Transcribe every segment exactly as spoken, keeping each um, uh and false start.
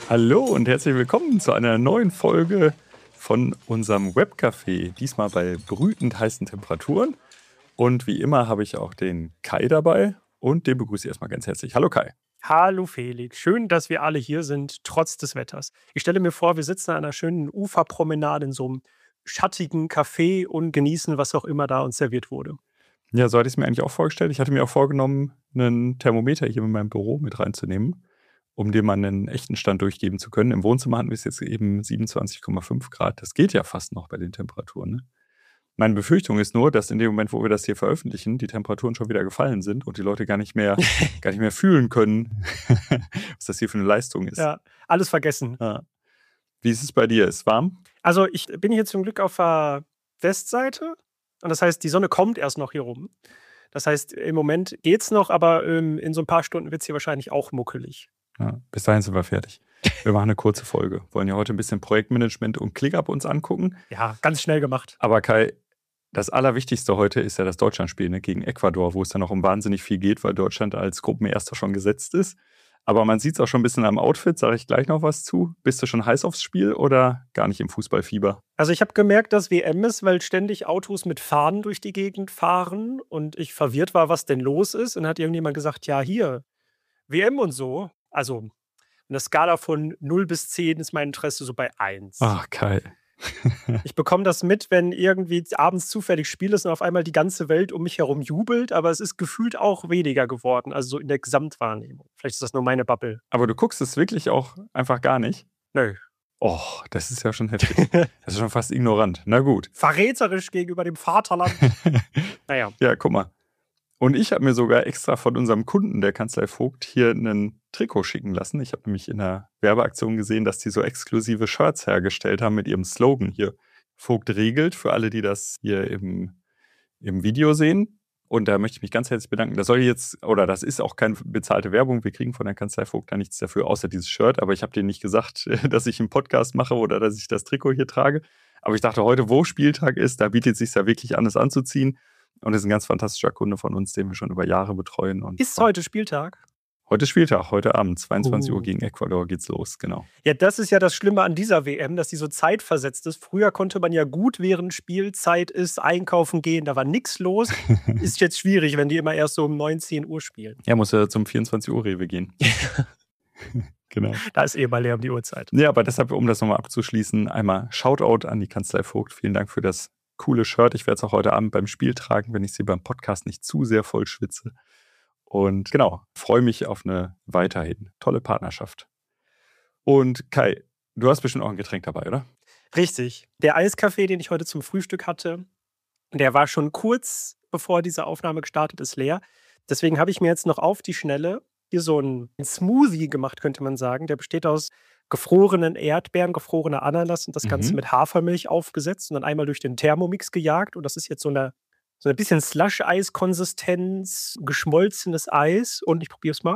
Hallo und herzlich willkommen zu einer neuen Folge von unserem Webcafé. Diesmal bei brütend heißen Temperaturen. Und wie immer habe ich auch den Kai dabei und den begrüße ich erstmal ganz herzlich. Hallo Kai. Hallo Felix, schön, dass wir alle hier sind, trotz des Wetters. Ich stelle mir vor, wir sitzen an einer schönen Uferpromenade in so einem schattigen Café und genießen, was auch immer da uns serviert wurde. Ja, so hatte ich es mir eigentlich auch vorgestellt. Ich hatte mir auch vorgenommen, einen Thermometer hier in meinem Büro mit reinzunehmen, um dir mal einen echten Stand durchgeben zu können. Im Wohnzimmer hatten wir es jetzt eben siebenundzwanzig Komma fünf Grad. Das geht ja fast noch bei den Temperaturen. Ne? Meine Befürchtung ist nur, dass in dem Moment, wo wir das hier veröffentlichen, die Temperaturen schon wieder gefallen sind und die Leute gar nicht mehr, gar nicht mehr fühlen können, was das hier für eine Leistung ist. Ja, alles vergessen. Ja. Wie ist es bei dir? Ist es warm? Also ich bin hier zum Glück auf der Westseite und das heißt, die Sonne kommt erst noch hier rum. Das heißt, im Moment geht's noch, aber ähm, in so ein paar Stunden wird es hier wahrscheinlich auch muckelig. Ja, bis dahin sind wir fertig. Wir machen eine kurze Folge. Wollen ja heute ein bisschen Projektmanagement und ClickUp uns angucken. Ja, ganz schnell gemacht. Aber Kai, das Allerwichtigste heute ist ja das Deutschlandspiel, ne, gegen Ecuador, wo es dann noch um wahnsinnig viel geht, weil Deutschland als Gruppenerster schon gesetzt ist. Aber man sieht es auch schon ein bisschen am Outfit, sage ich gleich noch was zu. Bist du schon heiß aufs Spiel oder gar nicht im Fußballfieber? Also ich habe gemerkt, dass W M ist, weil ständig Autos mit Fahnen durch die Gegend fahren und ich verwirrt war, was denn los ist. Und dann hat irgendjemand gesagt, ja hier, W M und so. Also eine Skala von null bis zehn ist mein Interesse so bei eins. Ach, Kai. Ich bekomme das mit, wenn irgendwie abends zufällig Spiel ist und auf einmal die ganze Welt um mich herum jubelt, aber es ist gefühlt auch weniger geworden, also so in der Gesamtwahrnehmung. Vielleicht ist das nur meine Bubble. Aber du guckst es wirklich auch einfach gar nicht? Nö. Oh, das ist ja schon heftig. Das ist schon fast ignorant. Na gut. Verräterisch gegenüber dem Vaterland. Naja. Ja, guck mal. Und ich habe mir sogar extra von unserem Kunden, der Kanzlei Vogt, hier einen Trikot schicken lassen. Ich habe nämlich in der Werbeaktion gesehen, dass die so exklusive Shirts hergestellt haben mit ihrem Slogan hier. Vogt regelt, für alle, die das hier im, im Video sehen. Und da möchte ich mich ganz herzlich bedanken. Das soll jetzt, oder das ist auch keine bezahlte Werbung. Wir kriegen von der Kanzlei Vogt da nichts dafür, außer dieses Shirt. Aber ich habe denen nicht gesagt, dass ich einen Podcast mache oder dass ich das Trikot hier trage. Aber ich dachte, heute, wo Spieltag ist, da bietet es sich ja wirklich an, es anzuziehen. Und das ist ein ganz fantastischer Kunde von uns, den wir schon über Jahre betreuen. Und Ist heute Spieltag? Heute ist Spieltag, heute Abend, zweiundzwanzig Uh. Uhr gegen Ecuador geht's los, genau. Ja, das ist ja das Schlimme an dieser W M, dass die so zeitversetzt ist. Früher konnte man ja gut, während Spielzeit ist, einkaufen gehen, da war nichts los. Ist jetzt schwierig, wenn die immer erst so um neunzehn Uhr spielen. Ja, muss ja zum vierundzwanzig Uhr Rewe gehen. Genau. Da ist eh mal leer um die Uhrzeit. Ja, aber deshalb, um das nochmal abzuschließen, einmal Shoutout an die Kanzlei Vogt. Vielen Dank für das coole Shirt. Ich werde es auch heute Abend beim Spiel tragen, wenn ich sie beim Podcast nicht zu sehr voll schwitze. Und genau, freue mich auf eine weiterhin tolle Partnerschaft. Und Kai, du hast bestimmt auch ein Getränk dabei, oder? Richtig. Der Eiskaffee, den ich heute zum Frühstück hatte, der war schon kurz bevor diese Aufnahme gestartet ist, leer. Deswegen habe ich mir jetzt noch auf die Schnelle hier so einen Smoothie gemacht, könnte man sagen. Der besteht aus gefrorenen Erdbeeren, gefrorener Ananas und das Ganze Mhm. mit Hafermilch aufgesetzt und dann einmal durch den Thermomix gejagt. Und das ist jetzt so eine, so ein bisschen Slush-Eis-Konsistenz, geschmolzenes Eis. Und ich probiere es mal.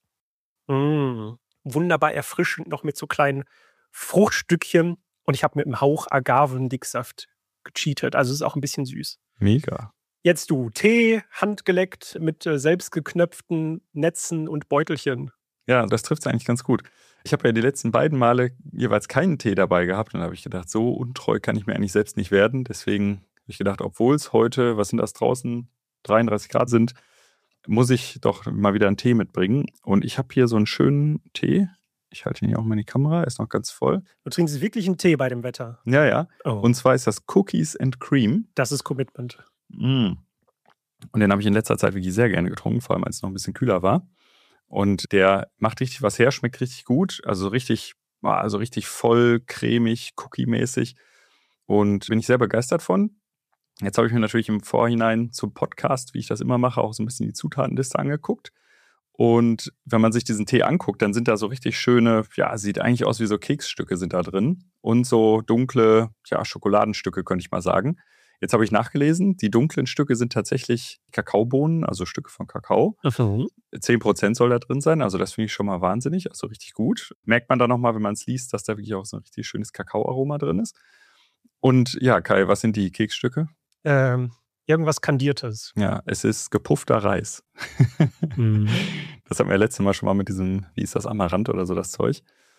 Mm, wunderbar erfrischend, noch mit so kleinen Fruchtstückchen. Und ich habe mit einem Hauch Agavendicksaft gecheatet. Also es ist auch ein bisschen süß. Mega. Jetzt du, Tee, handgeleckt mit äh, selbstgeknöpften Netzen und Beutelchen. Ja, das trifft es eigentlich ganz gut. Ich habe ja die letzten beiden Male jeweils keinen Tee dabei gehabt und da habe ich gedacht, so untreu kann ich mir eigentlich selbst nicht werden. Deswegen habe ich gedacht, obwohl es heute, was sind das draußen, dreiunddreißig Grad sind, muss ich doch mal wieder einen Tee mitbringen. Und ich habe hier so einen schönen Tee. Ich halte ihn hier auch mal in die Kamera, ist noch ganz voll. Du trinkst wirklich einen Tee bei dem Wetter. Ja, ja. Oh, Und zwar ist das Cookies and Cream. das ist Commitment. Mm. Und den habe ich in letzter Zeit wirklich sehr gerne getrunken, vor allem als es noch ein bisschen kühler war. Und der macht richtig was her, schmeckt richtig gut. Also richtig, also richtig voll, cremig, cookie-mäßig. Und bin ich sehr begeistert von. Jetzt habe ich mir natürlich im Vorhinein zum Podcast, wie ich das immer mache, auch so ein bisschen die Zutatenliste angeguckt. Und wenn man sich diesen Tee anguckt, dann sind da so richtig schöne, ja, sieht eigentlich aus wie so Keksstücke sind da drin. Und so dunkle, ja, Schokoladenstücke, könnte ich mal sagen. Jetzt habe ich nachgelesen, die dunklen Stücke sind tatsächlich Kakaobohnen, also Stücke von Kakao. Mhm. zehn Prozent soll da drin sein, also das finde ich schon mal wahnsinnig, also richtig gut. Merkt man da nochmal, wenn man es liest, dass da wirklich auch so ein richtig schönes Kakaoaroma drin ist. Und ja, Kai, was sind die Keksstücke? Ähm, irgendwas Kandiertes. Ja, es ist gepuffter Reis. Mhm. Das hatten wir ja letztes Mal schon mal mit diesem, wie ist das, Amaranth oder so, das Zeug.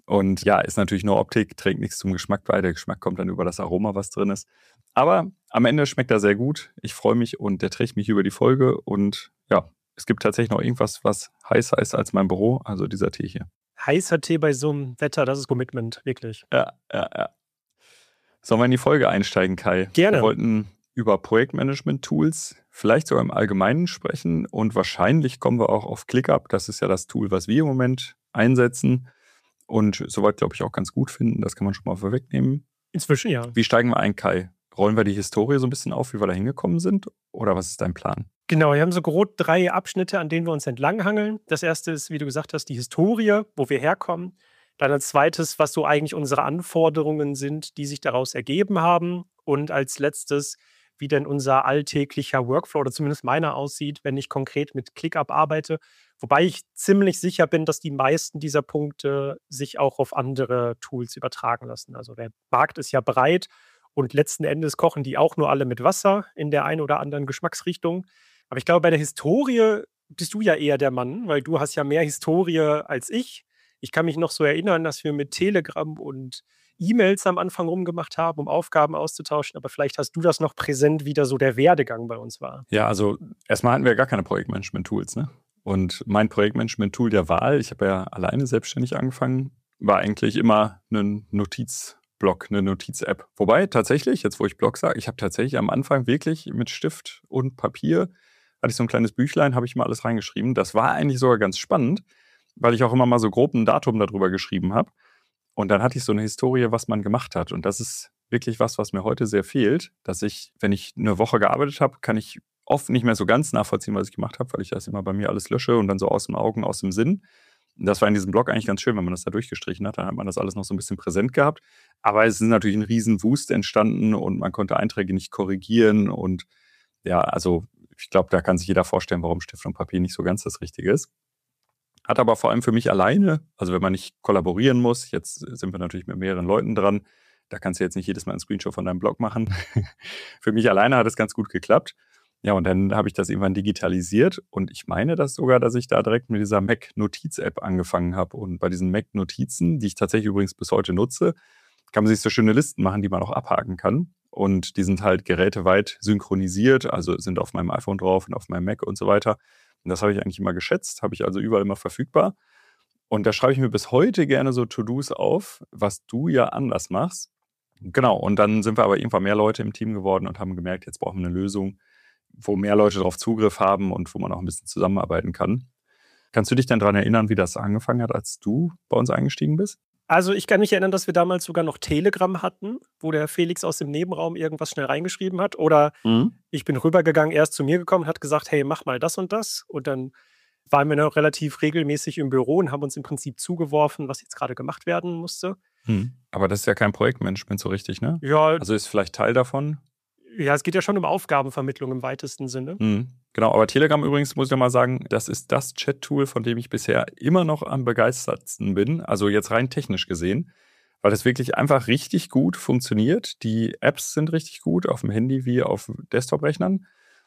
Und ja, ist natürlich nur Optik, trägt nichts zum Geschmack bei. Der Geschmack kommt dann über das Aroma, was drin ist. Aber am Ende schmeckt er sehr gut. Ich freue mich und der trägt mich über die Folge. Und ja, es gibt tatsächlich noch irgendwas, was heißer ist als mein Büro. Also dieser Tee hier. Heißer Tee bei so einem Wetter, das ist Commitment, wirklich. Ja, ja, ja. Sollen wir in die Folge einsteigen, Kai? Gerne. Wir wollten über Projektmanagement-Tools vielleicht sogar im Allgemeinen sprechen. Und wahrscheinlich kommen wir auch auf ClickUp. Das ist ja das Tool, was wir im Moment einsetzen. Und soweit, glaube ich, auch ganz gut finden. Das kann man schon mal vorwegnehmen. Inzwischen ja. Wie steigen wir ein, Kai? Rollen wir die Historie so ein bisschen auf, wie wir da hingekommen sind? Oder was ist dein Plan? Genau, wir haben so grob drei Abschnitte, an denen wir uns entlanghangeln. Das erste ist, wie du gesagt hast, die Historie, wo wir herkommen. Dann als zweites, was so eigentlich unsere Anforderungen sind, die sich daraus ergeben haben. Und als letztes, wie denn unser alltäglicher Workflow oder zumindest meiner aussieht, wenn ich konkret mit ClickUp arbeite. Wobei ich ziemlich sicher bin, dass die meisten dieser Punkte sich auch auf andere Tools übertragen lassen. Also der Markt ist ja breit und letzten Endes kochen die auch nur alle mit Wasser in der einen oder anderen Geschmacksrichtung. Aber ich glaube, bei der Historie bist du ja eher der Mann, weil du hast ja mehr Historie als ich. Ich kann mich noch so erinnern, dass wir mit Telegram und E-Mails am Anfang rumgemacht haben, um Aufgaben auszutauschen. Aber vielleicht hast du das noch präsent, wie da so der Werdegang bei uns war. Ja, also erstmal hatten wir gar keine Projektmanagement-Tools, ne? Und mein Projektmanagement-Tool der Wahl, ich habe ja alleine selbstständig angefangen, war eigentlich immer ein Notizblock, eine Notiz-App. Wobei tatsächlich, jetzt wo ich Blog sage, ich habe tatsächlich am Anfang wirklich mit Stift und Papier, hatte ich so ein kleines Büchlein, habe ich mal alles reingeschrieben. Das war eigentlich sogar ganz spannend, weil ich auch immer mal so grob ein Datum darüber geschrieben habe. Und dann hatte ich so eine Historie, was man gemacht hat. Und das ist wirklich was, was mir heute sehr fehlt, dass ich, wenn ich eine Woche gearbeitet habe, kann ich oft nicht mehr so ganz nachvollziehen, was ich gemacht habe, weil ich das immer bei mir alles lösche und dann so aus den Augen, aus dem Sinn. Und das war in diesem Blog eigentlich ganz schön, wenn man das da durchgestrichen hat, dann hat man das alles noch so ein bisschen präsent gehabt. Aber es ist natürlich ein riesen Wust entstanden und man konnte Einträge nicht korrigieren. Und ja, also ich glaube, da kann sich jeder vorstellen, warum Stift und Papier nicht so ganz das Richtige ist. Hat aber vor allem für mich alleine, also wenn man nicht kollaborieren muss, jetzt sind wir natürlich mit mehreren Leuten dran, da kannst du jetzt nicht jedes Mal einen Screenshot von deinem Blog machen. Für mich alleine hat es ganz gut geklappt. Ja, und dann habe ich das irgendwann digitalisiert und ich meine das sogar, dass ich da direkt mit dieser Mac-Notiz-App angefangen habe. Und bei diesen Mac-Notizen, die ich tatsächlich übrigens bis heute nutze, kann man sich so schöne Listen machen, die man auch abhaken kann. Und die sind halt geräteweit synchronisiert, also sind auf meinem iPhone drauf und auf meinem Mac und so weiter. Und das habe ich eigentlich immer geschätzt, habe ich also überall immer verfügbar. Und da schreibe ich mir bis heute gerne so To-Dos auf, was du ja anders machst. Genau, und dann sind wir aber irgendwann mehr Leute im Team geworden und haben gemerkt, jetzt brauchen wir eine Lösung, wo mehr Leute darauf Zugriff haben und wo man auch ein bisschen zusammenarbeiten kann. Kannst du dich denn daran erinnern, wie das angefangen hat, als du bei uns eingestiegen bist? Also ich kann mich erinnern, dass wir damals sogar noch Telegram hatten, wo der Felix aus dem Nebenraum irgendwas schnell reingeschrieben hat. Oder mhm. ich bin rübergegangen, er ist zu mir gekommen und hat gesagt, hey, mach mal das und das. Und dann waren wir noch relativ regelmäßig im Büro und haben uns im Prinzip zugeworfen, was jetzt gerade gemacht werden musste. Hm. Aber das ist ja kein Projektmanagement so richtig, ne? Ja. Also ist vielleicht Teil davon? Ja, es geht ja schon um Aufgabenvermittlung im weitesten Sinne. Hm. Genau, aber Telegram übrigens, muss ich ja mal sagen, das ist das Chat-Tool, von dem ich bisher immer noch am begeistertsten bin. Also jetzt rein technisch gesehen, weil das wirklich einfach richtig gut funktioniert. Die Apps sind richtig gut, auf dem Handy wie auf Desktop-Rechnern.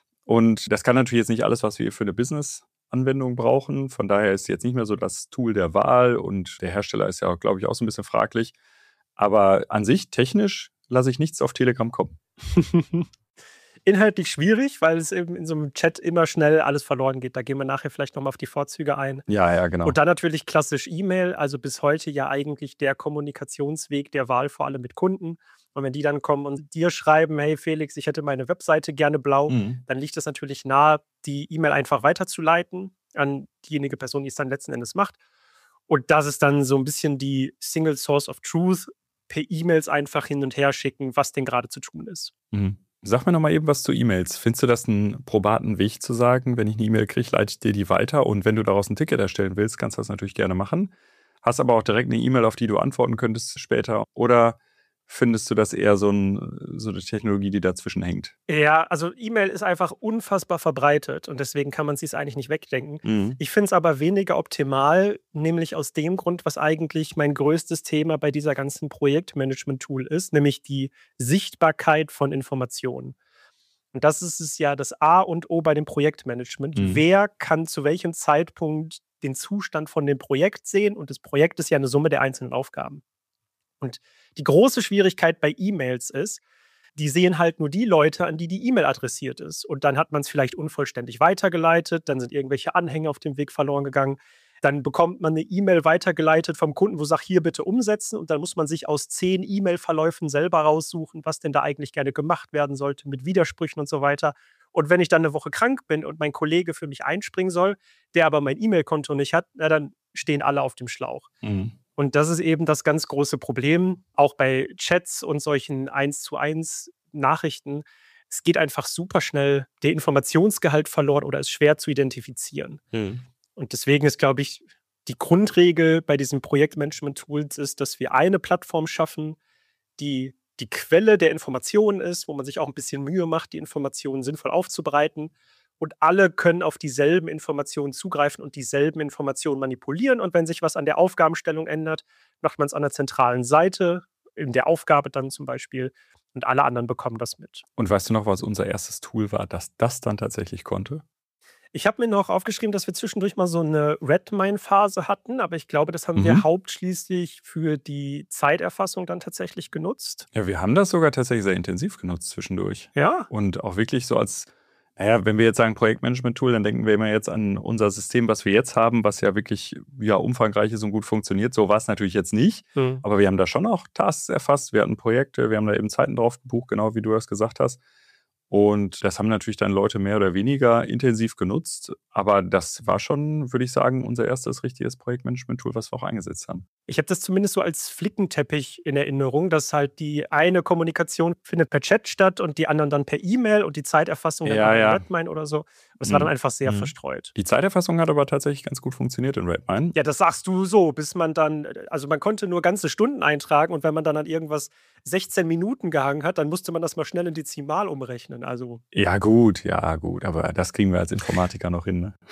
Und das kann natürlich jetzt nicht alles, was wir für eine Business-Anwendung brauchen. Von daher ist jetzt nicht mehr so das Tool der Wahl und der Hersteller ist ja, glaube ich, auch so ein bisschen fraglich. Aber an sich, technisch, lasse ich nichts auf Telegram kommen. Inhaltlich schwierig, weil es eben in so einem Chat immer schnell alles verloren geht. Da gehen wir nachher vielleicht nochmal auf die Vorzüge ein. Ja, ja, genau. Und dann natürlich klassisch E-Mail, also bis heute ja eigentlich der Kommunikationsweg der Wahl, vor allem mit Kunden. Und wenn die dann kommen und dir schreiben, hey Felix, ich hätte meine Webseite gerne blau, mhm. dann liegt es natürlich nahe, die E-Mail einfach weiterzuleiten an diejenige Person, die es dann letzten Endes macht. Und das ist dann so ein bisschen die Single Source of Truth, per E-Mails einfach hin und her schicken, was denn gerade zu tun ist. Mhm. Sag mir noch mal eben was zu E-Mails. Findest du das einen probaten Weg zu sagen, wenn ich eine E-Mail kriege, leite ich dir die weiter und wenn du daraus ein Ticket erstellen willst, kannst du das natürlich gerne machen. Hast aber auch direkt eine E-Mail, auf die du antworten könntest später. Oder findest du das eher so, ein, so eine Technologie, die dazwischen hängt? Ja, also E-Mail ist einfach unfassbar verbreitet und deswegen kann man es sich eigentlich nicht wegdenken. Mhm. Ich finde es aber weniger optimal, nämlich aus dem Grund, was eigentlich mein größtes Thema bei dieser ganzen Projektmanagement-Tool ist, nämlich die Sichtbarkeit von Informationen. Und das ist es ja das A und O bei dem Projektmanagement. Mhm. Wer kann zu welchem Zeitpunkt den Zustand von dem Projekt sehen? Und das Projekt ist ja eine Summe der einzelnen Aufgaben. Und die große Schwierigkeit bei E-Mails ist, die sehen halt nur die Leute, an die die E-Mail adressiert ist. Und dann hat man es vielleicht unvollständig weitergeleitet, dann sind irgendwelche Anhänge auf dem Weg verloren gegangen. Dann bekommt man eine E-Mail weitergeleitet vom Kunden, wo sagt, hier bitte umsetzen. Und dann muss man sich aus zehn E-Mail-Verläufen selber raussuchen, was denn da eigentlich gerne gemacht werden sollte, mit Widersprüchen und so weiter. Und wenn ich dann eine Woche krank bin und mein Kollege für mich einspringen soll, der aber mein E-Mail-Konto nicht hat, na, dann stehen alle auf dem Schlauch. Mhm. Und das ist eben das ganz große Problem, auch bei Chats und solchen eins zu eins Nachrichten. Es geht einfach super schnell der Informationsgehalt verloren oder ist schwer zu identifizieren. Mhm. Und deswegen ist, glaube ich, die Grundregel bei diesen Projektmanagement-Tools ist, dass wir eine Plattform schaffen, die die Quelle der Informationen ist, wo man sich auch ein bisschen Mühe macht, die Informationen sinnvoll aufzubereiten. Und alle können auf dieselben Informationen zugreifen und dieselben Informationen manipulieren. Und wenn sich was an der Aufgabenstellung ändert, macht man es an der zentralen Seite, in der Aufgabe dann zum Beispiel. Und alle anderen bekommen das mit. Und weißt du noch, was unser erstes Tool war, das das dann tatsächlich konnte? Ich habe mir noch aufgeschrieben, dass wir zwischendurch mal so eine Redmine-Phase hatten, aber ich glaube, das haben Mhm. wir hauptschließlich für die Zeiterfassung dann tatsächlich genutzt. Ja, wir haben das sogar tatsächlich sehr intensiv genutzt zwischendurch. Ja, Und auch wirklich so als, naja, wenn wir jetzt sagen Projektmanagement-Tool, dann denken wir immer jetzt an unser System, was wir jetzt haben, was ja wirklich ja, umfangreich ist und gut funktioniert. So war es natürlich jetzt nicht. Mhm. Aber wir haben da schon auch Tasks erfasst. Wir hatten Projekte, wir haben da eben Zeiten drauf gebucht, genau wie du das gesagt hast. Und das haben natürlich dann Leute mehr oder weniger intensiv genutzt. Aber das war schon, würde ich sagen, unser erstes richtiges Projektmanagement-Tool, was wir auch eingesetzt haben. Ich habe das zumindest so als Flickenteppich in Erinnerung, dass halt die eine Kommunikation findet per Chat statt und die anderen dann per E-Mail und die Zeiterfassung dann Ja, über ja. Redmine oder so. Das war dann Mhm. einfach sehr Mhm. verstreut. Die Zeiterfassung hat aber tatsächlich ganz gut funktioniert in Redmine. Ja, das sagst du so, bis man dann, also man konnte nur ganze Stunden eintragen und wenn man dann an irgendwas sechzehn Minuten gehangen hat, dann musste man das mal schnell in Dezimal umrechnen. Also Ja, gut, ja, gut. Aber das kriegen wir als Informatiker noch hin. Ne?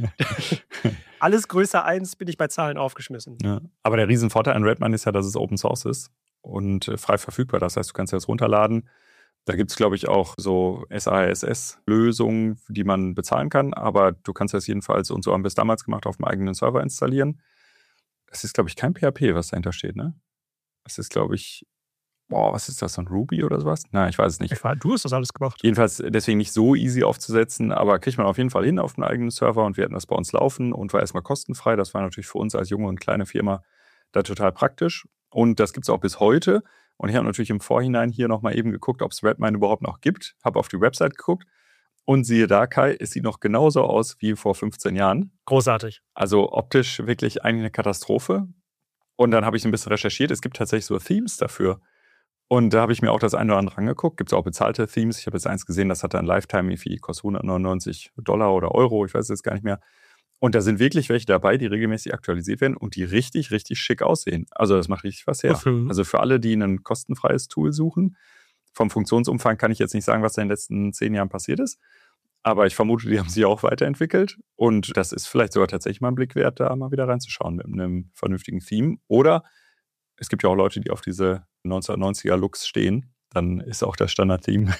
alles größer eins bin ich bei Zahlen aufgeschmissen. Ja. Aber der Riesenvorteil an Redmine ist ja, dass es Open Source ist und äh, frei verfügbar. Das heißt, du kannst das runterladen. Da gibt es, glaube ich, auch so S A S S-Lösungen, die man bezahlen kann. Aber du kannst das jedenfalls, und so haben wir es damals gemacht, auf dem eigenen Server installieren. Das ist, glaube ich, kein P H P, was dahinter steht, ne? Das ist, glaube ich, boah, was ist das, so ein Ruby oder sowas? Nein, ich weiß es nicht. Ich war, du hast das alles gemacht. Jedenfalls deswegen nicht so easy aufzusetzen, aber kriegt man auf jeden Fall hin auf einem eigenen Server und wir hatten das bei uns laufen und war erstmal kostenfrei. Das war natürlich für uns als junge und kleine Firma da total praktisch. Und das gibt es auch bis heute. Und ich habe natürlich im Vorhinein hier nochmal eben geguckt, ob es Redmine überhaupt noch gibt. Habe auf die Website geguckt und siehe da, Kai, es sieht noch genauso aus wie vor fünfzehn Jahren. Großartig. Also optisch wirklich eigentlich eine Katastrophe. Und dann habe ich ein bisschen recherchiert. Es gibt tatsächlich so Themes dafür. Und da habe ich mir auch das eine oder andere angeguckt. Gibt es auch bezahlte Themes. Ich habe jetzt eins gesehen, das hat dann Lifetime-Fee, kostet hundertneunundneunzig Dollar oder Euro, ich weiß es jetzt gar nicht mehr. Und da sind wirklich welche dabei, die regelmäßig aktualisiert werden und die richtig, richtig schick aussehen. Also das macht richtig was her. Mhm. Also für alle, die ein kostenfreies Tool suchen, vom Funktionsumfang kann ich jetzt nicht sagen, was da in den letzten zehn Jahren passiert ist. Aber ich vermute, die haben sich auch weiterentwickelt. Und das ist vielleicht sogar tatsächlich mal ein Blick wert, da mal wieder reinzuschauen mit einem vernünftigen Theme. Oder es gibt ja auch Leute, die auf diese neunzehnhundertneunziger-Looks stehen. Dann ist auch das Standard-Theme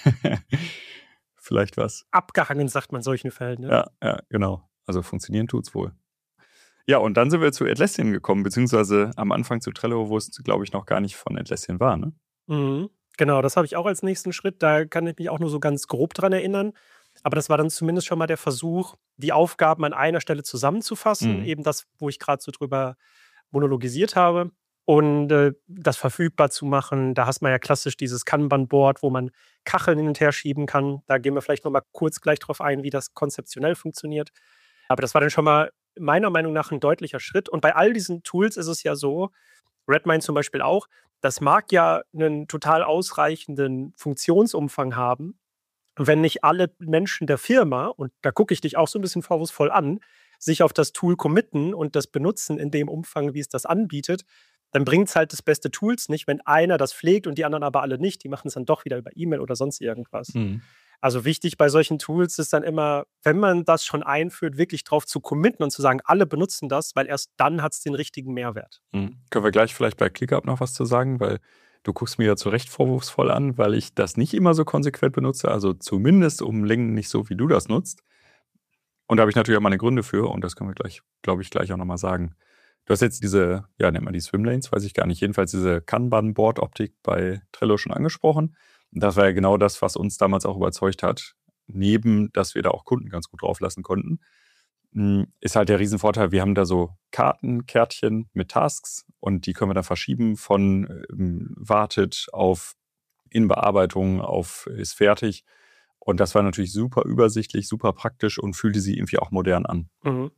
vielleicht was. Abgehangen, sagt man in solchen Fällen. Ne? Ja, ja, genau. Also funktionieren tut's wohl. Ja, und dann sind wir zu Atlassian gekommen, beziehungsweise am Anfang zu Trello, wo es, glaube ich, noch gar nicht von Atlassian war, ne? Mhm. Genau, das habe ich auch als nächsten Schritt. Da kann ich mich auch nur so ganz grob dran erinnern. Aber das war dann zumindest schon mal der Versuch, die Aufgaben an einer Stelle zusammenzufassen. Mhm. Eben das, wo ich gerade so drüber monologisiert habe. Und äh, das verfügbar zu machen. Da hast man ja klassisch dieses Kanban-Board, wo man Kacheln hin und her schieben kann. Da gehen wir vielleicht noch mal kurz gleich drauf ein, wie das konzeptionell funktioniert. Aber das war dann schon mal meiner Meinung nach ein deutlicher Schritt. Und bei all diesen Tools ist es ja so, Redmine zum Beispiel auch, das mag ja einen total ausreichenden Funktionsumfang haben, wenn nicht alle Menschen der Firma, und da gucke ich dich auch so ein bisschen vorwurfsvoll an, sich auf das Tool committen und das benutzen in dem Umfang, wie es das anbietet, dann bringt es halt das beste Tools nicht, wenn einer das pflegt und die anderen aber alle nicht. Die machen es dann doch wieder über E-Mail oder sonst irgendwas. Mhm. Also wichtig bei solchen Tools ist dann immer, wenn man das schon einführt, wirklich drauf zu committen und zu sagen, alle benutzen das, weil erst dann hat es den richtigen Mehrwert. Mhm. Können wir gleich vielleicht bei ClickUp noch was zu sagen, weil Du guckst mir ja zu Recht vorwurfsvoll an, weil ich das nicht immer so konsequent benutze, also zumindest um Längen nicht so, wie du das nutzt. Und da habe ich natürlich auch meine Gründe für und das können wir gleich, glaube ich, gleich auch nochmal sagen. Du hast jetzt diese, ja, nennt man die Swimlanes, weiß ich gar nicht, jedenfalls diese Kanban-Board-Optik bei Trello schon angesprochen. Und das war ja genau das, was uns damals auch überzeugt hat, neben, dass wir da auch Kunden ganz gut drauf lassen konnten. Ist halt der Riesenvorteil, wir haben da so Karten, Kärtchen mit Tasks und die können wir dann verschieben von ähm, wartet auf in Bearbeitung, auf ist fertig. Und das war natürlich super übersichtlich, super praktisch und fühlte sich irgendwie auch modern an. Mhm.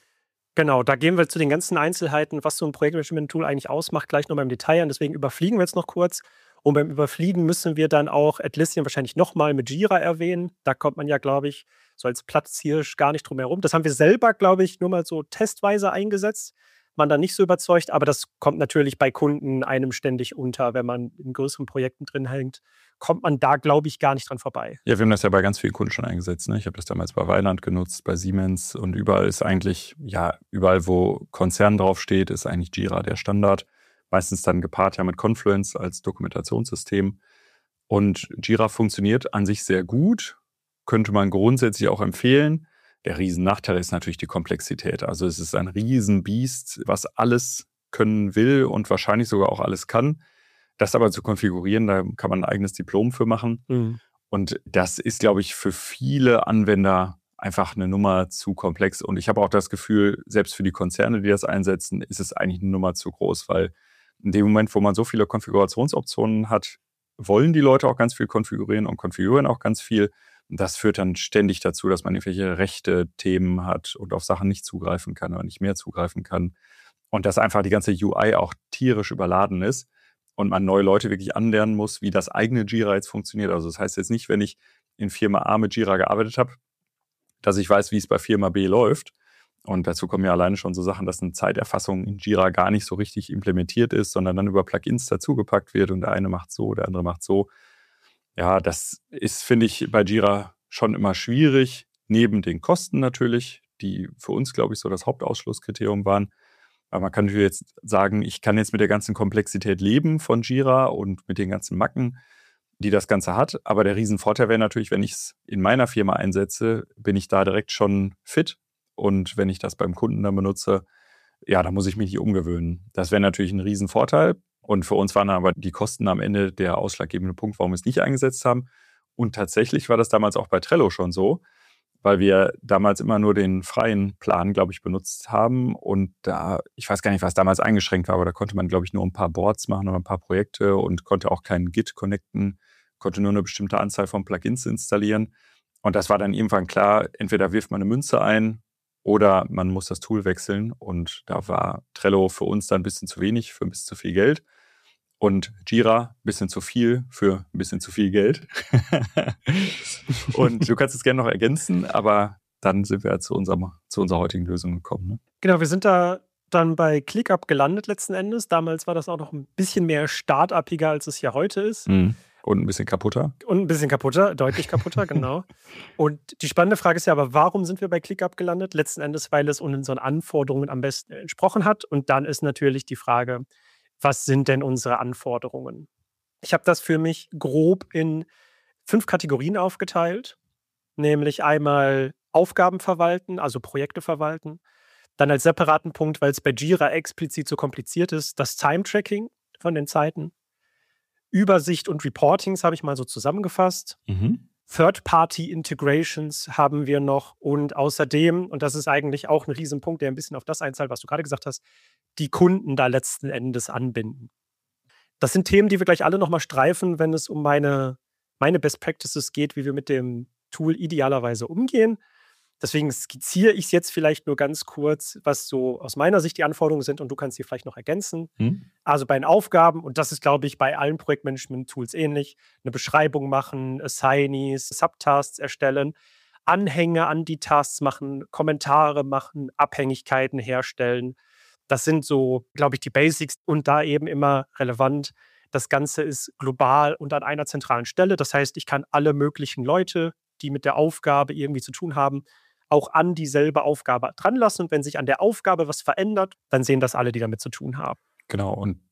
Genau, da gehen wir zu den ganzen Einzelheiten, was so ein Projektmanagement-Tool eigentlich ausmacht, gleich nochmal im Detail an. Deswegen überfliegen wir jetzt noch kurz. Und beim Überfliegen müssen wir dann auch Atlassian wahrscheinlich nochmal mit Jira erwähnen. Da kommt man ja, glaube ich, so als Platzhirsch gar nicht drum herum. Das haben wir selber, glaube ich, nur mal so testweise eingesetzt. Man da nicht so überzeugt, aber das kommt natürlich bei Kunden einem ständig unter. Wenn man in größeren Projekten drin hängt, kommt man da, glaube ich, gar nicht dran vorbei. Ja, wir haben das ja bei ganz vielen Kunden schon eingesetzt. Ne? Ich habe das damals bei Weiland genutzt, bei Siemens und überall ist eigentlich, ja, überall, wo Konzern draufsteht, ist eigentlich Jira der Standard. Meistens dann gepaart ja mit Confluence als Dokumentationssystem. Und Jira funktioniert an sich sehr gut, könnte man grundsätzlich auch empfehlen. Der Riesennachteil ist natürlich die Komplexität. Also es ist ein Riesenbiest, was alles können will und wahrscheinlich sogar auch alles kann. Das aber zu konfigurieren, da kann man ein eigenes Diplom für machen. Mhm. Und das ist, glaube ich, für viele Anwender einfach eine Nummer zu komplex. Und ich habe auch das Gefühl, selbst für die Konzerne, die das einsetzen, ist es eigentlich eine Nummer zu groß, weil in dem Moment, wo man so viele Konfigurationsoptionen hat, wollen die Leute auch ganz viel konfigurieren und konfigurieren auch ganz viel. Und das führt dann ständig dazu, dass man irgendwelche rechte Themen hat und auf Sachen nicht zugreifen kann oder nicht mehr zugreifen kann. Und dass einfach die ganze U I auch tierisch überladen ist und man neue Leute wirklich anlernen muss, wie das eigene Jira jetzt funktioniert. Also das heißt jetzt nicht, wenn ich in Firma A mit Jira gearbeitet habe, dass ich weiß, wie es bei Firma B läuft. Und dazu kommen ja alleine schon so Sachen, dass eine Zeiterfassung in Jira gar nicht so richtig implementiert ist, sondern dann über Plugins dazugepackt wird und der eine macht so, der andere macht so. Ja, das ist, finde ich, bei Jira schon immer schwierig, neben den Kosten natürlich, die für uns, glaube ich, so das Hauptausschlusskriterium waren. Aber man kann natürlich jetzt sagen, ich kann jetzt mit der ganzen Komplexität leben von Jira und mit den ganzen Macken, die das Ganze hat. Aber der Riesenvorteil wäre natürlich, wenn ich es in meiner Firma einsetze, bin ich da direkt schon fit. Und wenn ich das beim Kunden dann benutze, ja, da muss ich mich nicht umgewöhnen. Das wäre natürlich ein Riesenvorteil. Und für uns waren dann aber die Kosten am Ende der ausschlaggebende Punkt, warum wir es nicht eingesetzt haben. Und tatsächlich war das damals auch bei Trello schon so, weil wir damals immer nur den freien Plan, glaube ich, benutzt haben. Und da, ich weiß gar nicht, was damals eingeschränkt war, aber da konnte man, glaube ich, nur ein paar Boards machen oder ein paar Projekte und konnte auch keinen Git connecten, konnte nur eine bestimmte Anzahl von Plugins installieren. Und das war dann irgendwann klar, entweder wirft man eine Münze ein oder man muss das Tool wechseln. Und da war Trello für uns dann ein bisschen zu wenig, für ein bisschen zu viel Geld. Und Jira ein bisschen zu viel für ein bisschen zu viel Geld. Und du kannst es gerne noch ergänzen, aber dann sind wir zu, unserem, zu unserer heutigen Lösung gekommen. Ne? Genau, wir sind da dann bei ClickUp gelandet letzten Endes. Damals war das auch noch ein bisschen mehr start-upiger, als es ja heute ist. Mhm. Und ein bisschen kaputter. Und ein bisschen kaputter, deutlich kaputter, genau. Und die spannende Frage ist ja aber, warum sind wir bei ClickUp gelandet? Letzten Endes, weil es unseren Anforderungen am besten entsprochen hat. Und dann ist natürlich die Frage, was sind denn unsere Anforderungen? Ich habe das für mich grob in fünf Kategorien aufgeteilt, nämlich einmal Aufgaben verwalten, also Projekte verwalten. Dann als separaten Punkt, weil es bei Jira explizit so kompliziert ist, das Time-Tracking von den Zeiten. Übersicht und Reportings habe ich mal so zusammengefasst. Mhm. Third-Party-Integrations haben wir noch und außerdem, und das ist eigentlich auch ein Riesenpunkt, der ein bisschen auf das einzahlt, was du gerade gesagt hast, die Kunden da letzten Endes anbinden. Das sind Themen, die wir gleich alle nochmal streifen, wenn es um meine, meine Best Practices geht, wie wir mit dem Tool idealerweise umgehen. Deswegen skizziere ich es jetzt vielleicht nur ganz kurz, was so aus meiner Sicht die Anforderungen sind und du kannst sie vielleicht noch ergänzen. Mhm. Also bei den Aufgaben, und das ist, glaube ich, bei allen Projektmanagement-Tools ähnlich, eine Beschreibung machen, Assignees, Subtasks erstellen, Anhänge an die Tasks machen, Kommentare machen, Abhängigkeiten herstellen. Das sind so, glaube ich, die Basics und da eben immer relevant. Das Ganze ist global und an einer zentralen Stelle. Das heißt, ich kann alle möglichen Leute, die mit der Aufgabe irgendwie zu tun haben, auch an dieselbe Aufgabe dranlassen. Und wenn sich an der Aufgabe was verändert, dann sehen das alle, die damit zu tun haben. Genau, und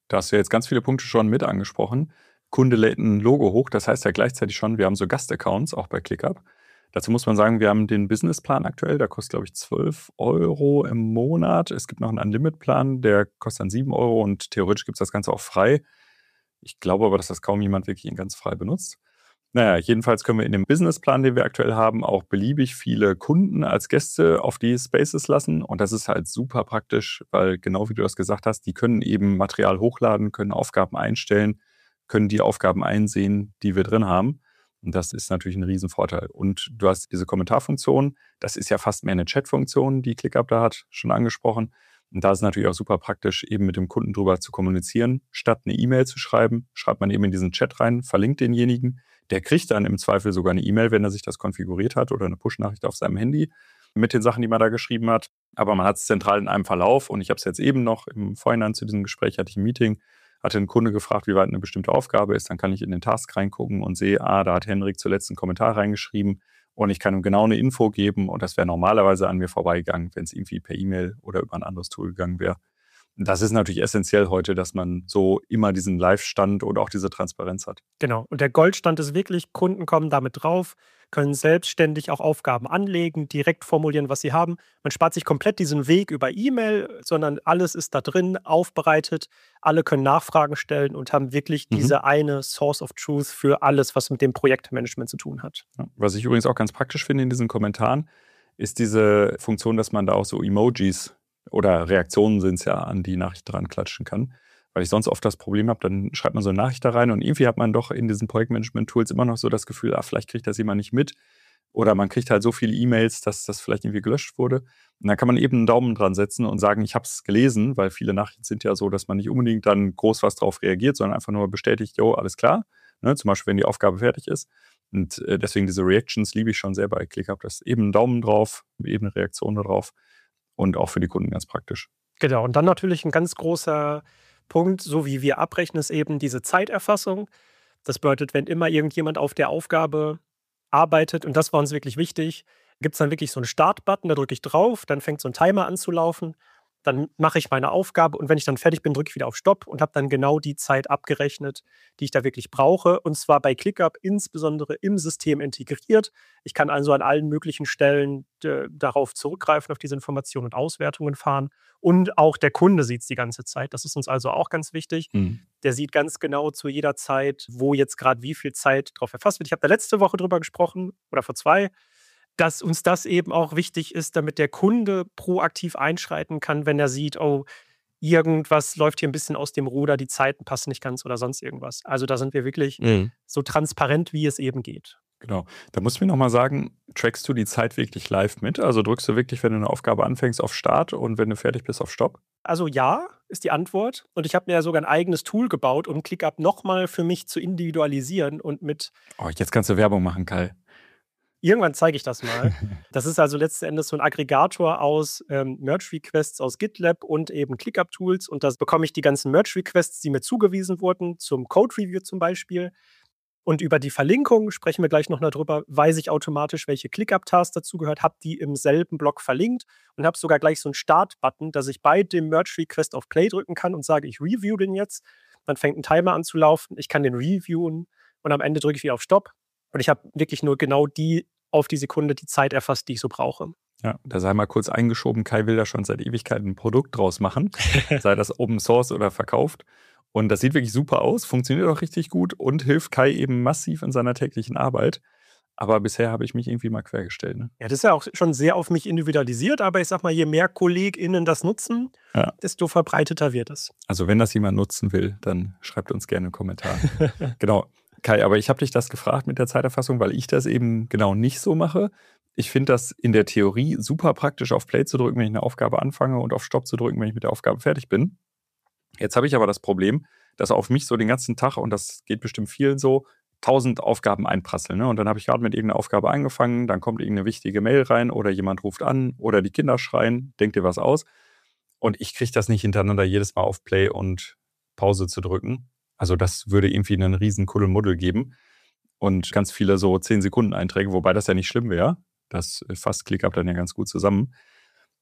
Da hast du jetzt ganz viele Punkte schon mit angesprochen. Kunde lädt ein Logo hoch, das heißt ja gleichzeitig schon, wir haben so Gastaccounts, auch bei ClickUp. Dazu muss man sagen, wir haben den Businessplan aktuell, der kostet, glaube ich, zwölf Euro im Monat. Es gibt noch einen Unlimited-Plan, der kostet dann sieben Euro und theoretisch gibt es das Ganze auch frei. Ich glaube aber, dass das kaum jemand wirklich ganz frei benutzt. Naja, jedenfalls können wir in dem Businessplan, den wir aktuell haben, auch beliebig viele Kunden als Gäste auf die Spaces lassen. Und das ist halt super praktisch, weil genau wie du das gesagt hast, die können eben Material hochladen, können Aufgaben einstellen, können die Aufgaben einsehen, die wir drin haben. Und das ist natürlich ein Riesenvorteil. Und du hast diese Kommentarfunktion, das ist ja fast mehr eine Chatfunktion, die ClickUp da hat, schon angesprochen. Und da ist es natürlich auch super praktisch, eben mit dem Kunden drüber zu kommunizieren. Statt eine E-Mail zu schreiben, schreibt man eben in diesen Chat rein, verlinkt denjenigen. Der kriegt dann im Zweifel sogar eine E-Mail, wenn er sich das konfiguriert hat oder eine Push-Nachricht auf seinem Handy mit den Sachen, die man da geschrieben hat. Aber man hat es zentral in einem Verlauf. Und ich habe es jetzt eben noch im Vorhinein zu diesem Gespräch, hatte ich ein Meeting, hatte ein Kunde gefragt, wie weit eine bestimmte Aufgabe ist. Dann kann ich in den Task reingucken und sehe, ah, da hat Henrik zuletzt einen Kommentar reingeschrieben. Und ich kann ihm genau eine Info geben. Und das wäre normalerweise an mir vorbeigegangen, wenn es irgendwie per E-Mail oder über ein anderes Tool gegangen wäre. Das ist natürlich essentiell heute, dass man so immer diesen Live-Stand oder auch diese Transparenz hat. Genau. Und der Goldstand ist wirklich, Kunden kommen damit drauf, können selbstständig auch Aufgaben anlegen, direkt formulieren, was sie haben. Man spart sich komplett diesen Weg über E-Mail, sondern alles ist da drin, aufbereitet. Alle können Nachfragen stellen und haben wirklich Mhm. diese eine Source of Truth für alles, was mit dem Projektmanagement zu tun hat. Ja. Was ich übrigens auch ganz praktisch finde in diesen Kommentaren, ist diese Funktion, dass man da auch so Emojis oder Reaktionen sind es ja, an die Nachricht dran klatschen kann. Weil ich sonst oft das Problem habe, dann schreibt man so eine Nachricht da rein und irgendwie hat man doch in diesen Projektmanagement-Tools immer noch so das Gefühl, ah, vielleicht kriegt das jemand nicht mit. Oder man kriegt halt so viele E-Mails, dass das vielleicht irgendwie gelöscht wurde. Und dann kann man eben einen Daumen dran setzen und sagen, ich habe es gelesen, weil viele Nachrichten sind ja so, dass man nicht unbedingt dann groß was drauf reagiert, sondern einfach nur bestätigt, jo, alles klar. Ne, zum Beispiel, wenn die Aufgabe fertig ist. Und äh, deswegen diese Reactions liebe ich schon sehr bei ClickUp. Das ist eben ein Daumen drauf, eben eine Reaktion darauf und auch für die Kunden ganz praktisch. Genau. Und dann natürlich ein ganz großer Punkt, so wie wir abrechnen, ist eben diese Zeiterfassung. Das bedeutet, wenn immer irgendjemand auf der Aufgabe arbeitet, und das war uns wirklich wichtig, gibt es dann wirklich so einen Start-Button, da drücke ich drauf, dann fängt so ein Timer an zu laufen, dann mache ich meine Aufgabe und wenn ich dann fertig bin, drücke ich wieder auf Stopp und habe dann genau die Zeit abgerechnet, die ich da wirklich brauche. Und zwar bei ClickUp insbesondere im System integriert. Ich kann also an allen möglichen Stellen äh, darauf zurückgreifen, auf diese Informationen und Auswertungen fahren. Und auch der Kunde sieht es die ganze Zeit. Das ist uns also auch ganz wichtig. Mhm. Der sieht ganz genau zu jeder Zeit, wo jetzt gerade wie viel Zeit drauf erfasst wird. Ich habe da letzte Woche drüber gesprochen oder vor zwei, dass uns das eben auch wichtig ist, damit der Kunde proaktiv einschreiten kann, wenn er sieht, oh, irgendwas läuft hier ein bisschen aus dem Ruder, die Zeiten passen nicht ganz oder sonst irgendwas. Also da sind wir wirklich Mhm. so transparent, wie es eben geht. Genau. Da musst du mir nochmal sagen, trackst du die Zeit wirklich live mit? Also drückst du wirklich, wenn du eine Aufgabe anfängst, auf Start und wenn du fertig bist, auf Stopp? Also ja, ist die Antwort. Und ich habe mir ja sogar ein eigenes Tool gebaut, um ClickUp nochmal für mich zu individualisieren und mit Oh, jetzt kannst du Werbung machen, Kai. Irgendwann zeige ich das mal. Das ist also letzten Endes so ein Aggregator aus ähm, Merge-Requests aus GitLab und eben ClickUp-Tools. Und da bekomme ich die ganzen Merge-Requests, die mir zugewiesen wurden, zum Code-Review zum Beispiel. Und über die Verlinkung, sprechen wir gleich noch darüber, weiß ich automatisch, welche ClickUp-Tasks dazugehört, habe die im selben Block verlinkt und habe sogar gleich so einen Start-Button, dass ich bei dem Merge-Request auf Play drücken kann und sage, ich review den jetzt. Dann fängt ein Timer an zu laufen, ich kann den reviewen und am Ende drücke ich wieder auf Stopp. Und ich habe wirklich nur genau die auf die Sekunde die Zeit erfasst, die ich so brauche. Ja, da sei mal kurz eingeschoben, Kai will da schon seit Ewigkeiten ein Produkt draus machen, sei das Open Source oder verkauft. Und das sieht wirklich super aus, funktioniert auch richtig gut und hilft Kai eben massiv in seiner täglichen Arbeit. Aber bisher habe ich mich irgendwie mal quergestellt. Ne? Ja, das ist ja auch schon sehr auf mich individualisiert, aber ich sag mal, je mehr KollegInnen das nutzen, Ja. desto verbreiteter wird es. Also wenn das jemand nutzen will, dann schreibt uns gerne einen Kommentar. Genau. Kai, aber ich habe dich das gefragt mit der Zeiterfassung, weil ich das eben genau nicht so mache. Ich finde das in der Theorie super praktisch, auf Play zu drücken, wenn ich eine Aufgabe anfange und auf Stopp zu drücken, wenn ich mit der Aufgabe fertig bin. Jetzt habe ich aber das Problem, dass auf mich so den ganzen Tag, und das geht bestimmt vielen so, tausend Aufgaben einprasseln. Ne? Und dann habe ich gerade mit irgendeiner Aufgabe angefangen, dann kommt irgendeine wichtige Mail rein oder jemand ruft an oder die Kinder schreien, denkt dir was aus. Und ich kriege das nicht hintereinander jedes Mal auf Play und Pause zu drücken. Also das würde irgendwie einen riesen Kuddelmuddel geben und ganz viele so zehn Sekunden Einträge, wobei das ja nicht schlimm wäre. Das fasst ClickUp dann ja ganz gut zusammen.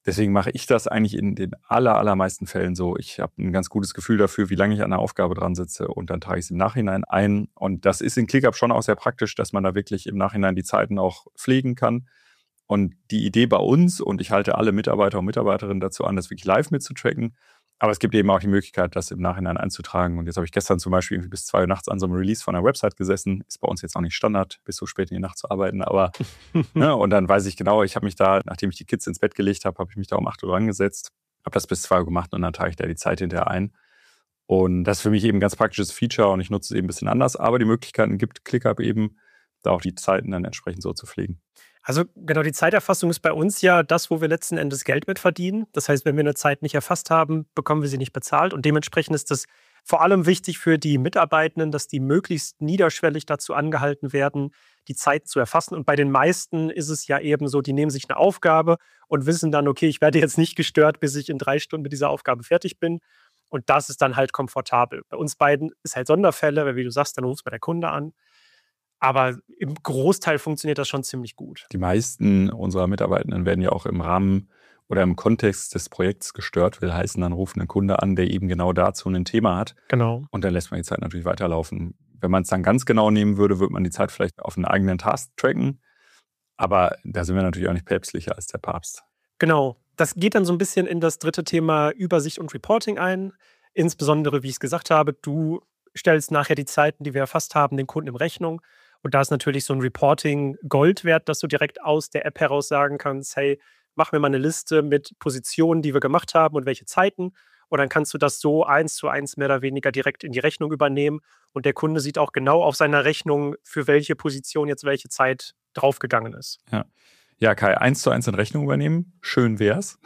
Deswegen mache ich das eigentlich in den aller, allermeisten Fällen so. Ich habe ein ganz gutes Gefühl dafür, wie lange ich an der Aufgabe dran sitze und dann trage ich es im Nachhinein ein. Und das ist in ClickUp schon auch sehr praktisch, dass man da wirklich im Nachhinein die Zeiten auch pflegen kann. Und die Idee bei uns, und ich halte alle Mitarbeiter und Mitarbeiterinnen dazu an, das wirklich live mitzutracken. Aber es gibt eben auch die Möglichkeit, das im Nachhinein einzutragen. Und jetzt habe ich gestern zum Beispiel irgendwie bis zwei Uhr nachts an so einem Release von einer Website gesessen. Ist bei uns jetzt auch nicht Standard, bis so spät in die Nacht zu arbeiten. Aber ne, und dann weiß ich genau, ich habe mich da, nachdem ich die Kids ins Bett gelegt habe, habe ich mich da um acht Uhr rangesetzt, habe das bis zwei Uhr gemacht und dann trage ich da die Zeit hinterher ein. Und das ist für mich eben ein ganz praktisches Feature und ich nutze es eben ein bisschen anders. Aber die Möglichkeiten gibt ClickUp eben, da auch die Zeiten dann entsprechend so zu pflegen. Also genau, die Zeiterfassung ist bei uns ja das, wo wir letzten Endes Geld mit verdienen. Das heißt, wenn wir eine Zeit nicht erfasst haben, bekommen wir sie nicht bezahlt. Und dementsprechend ist das vor allem wichtig für die Mitarbeitenden, dass die möglichst niederschwellig dazu angehalten werden, die Zeit zu erfassen. Und bei den meisten ist es ja eben so, die nehmen sich eine Aufgabe und wissen dann, okay, ich werde jetzt nicht gestört, bis ich in drei Stunden mit dieser Aufgabe fertig bin. Und das ist dann halt komfortabel. Bei uns beiden ist halt Sonderfälle, weil wie du sagst, dann ruft bei der Kunde an. Aber im Großteil funktioniert das schon ziemlich gut. Die meisten unserer Mitarbeitenden werden ja auch im Rahmen oder im Kontext des Projekts gestört. Will heißen, dann ruft ein Kunde an, der eben genau dazu ein Thema hat. Genau. Und dann lässt man die Zeit natürlich weiterlaufen. Wenn man es dann ganz genau nehmen würde, würde man die Zeit vielleicht auf einen eigenen Task tracken. Aber da sind wir natürlich auch nicht päpstlicher als der Papst. Genau. Das geht dann so ein bisschen in das dritte Thema Übersicht und Reporting ein. Insbesondere, wie ich es gesagt habe, du stellst nachher die Zeiten, die wir erfasst haben, den Kunden in Rechnung. Und da ist natürlich so ein Reporting Gold wert, dass du direkt aus der App heraus sagen kannst, hey, mach mir mal eine Liste mit Positionen, die wir gemacht haben und welche Zeiten. Und dann kannst du das so eins zu eins mehr oder weniger direkt in die Rechnung übernehmen. Und der Kunde sieht auch genau auf seiner Rechnung, für welche Position jetzt welche Zeit draufgegangen ist. Ja. Ja, Kai, eins zu eins in Rechnung übernehmen, schön wär's.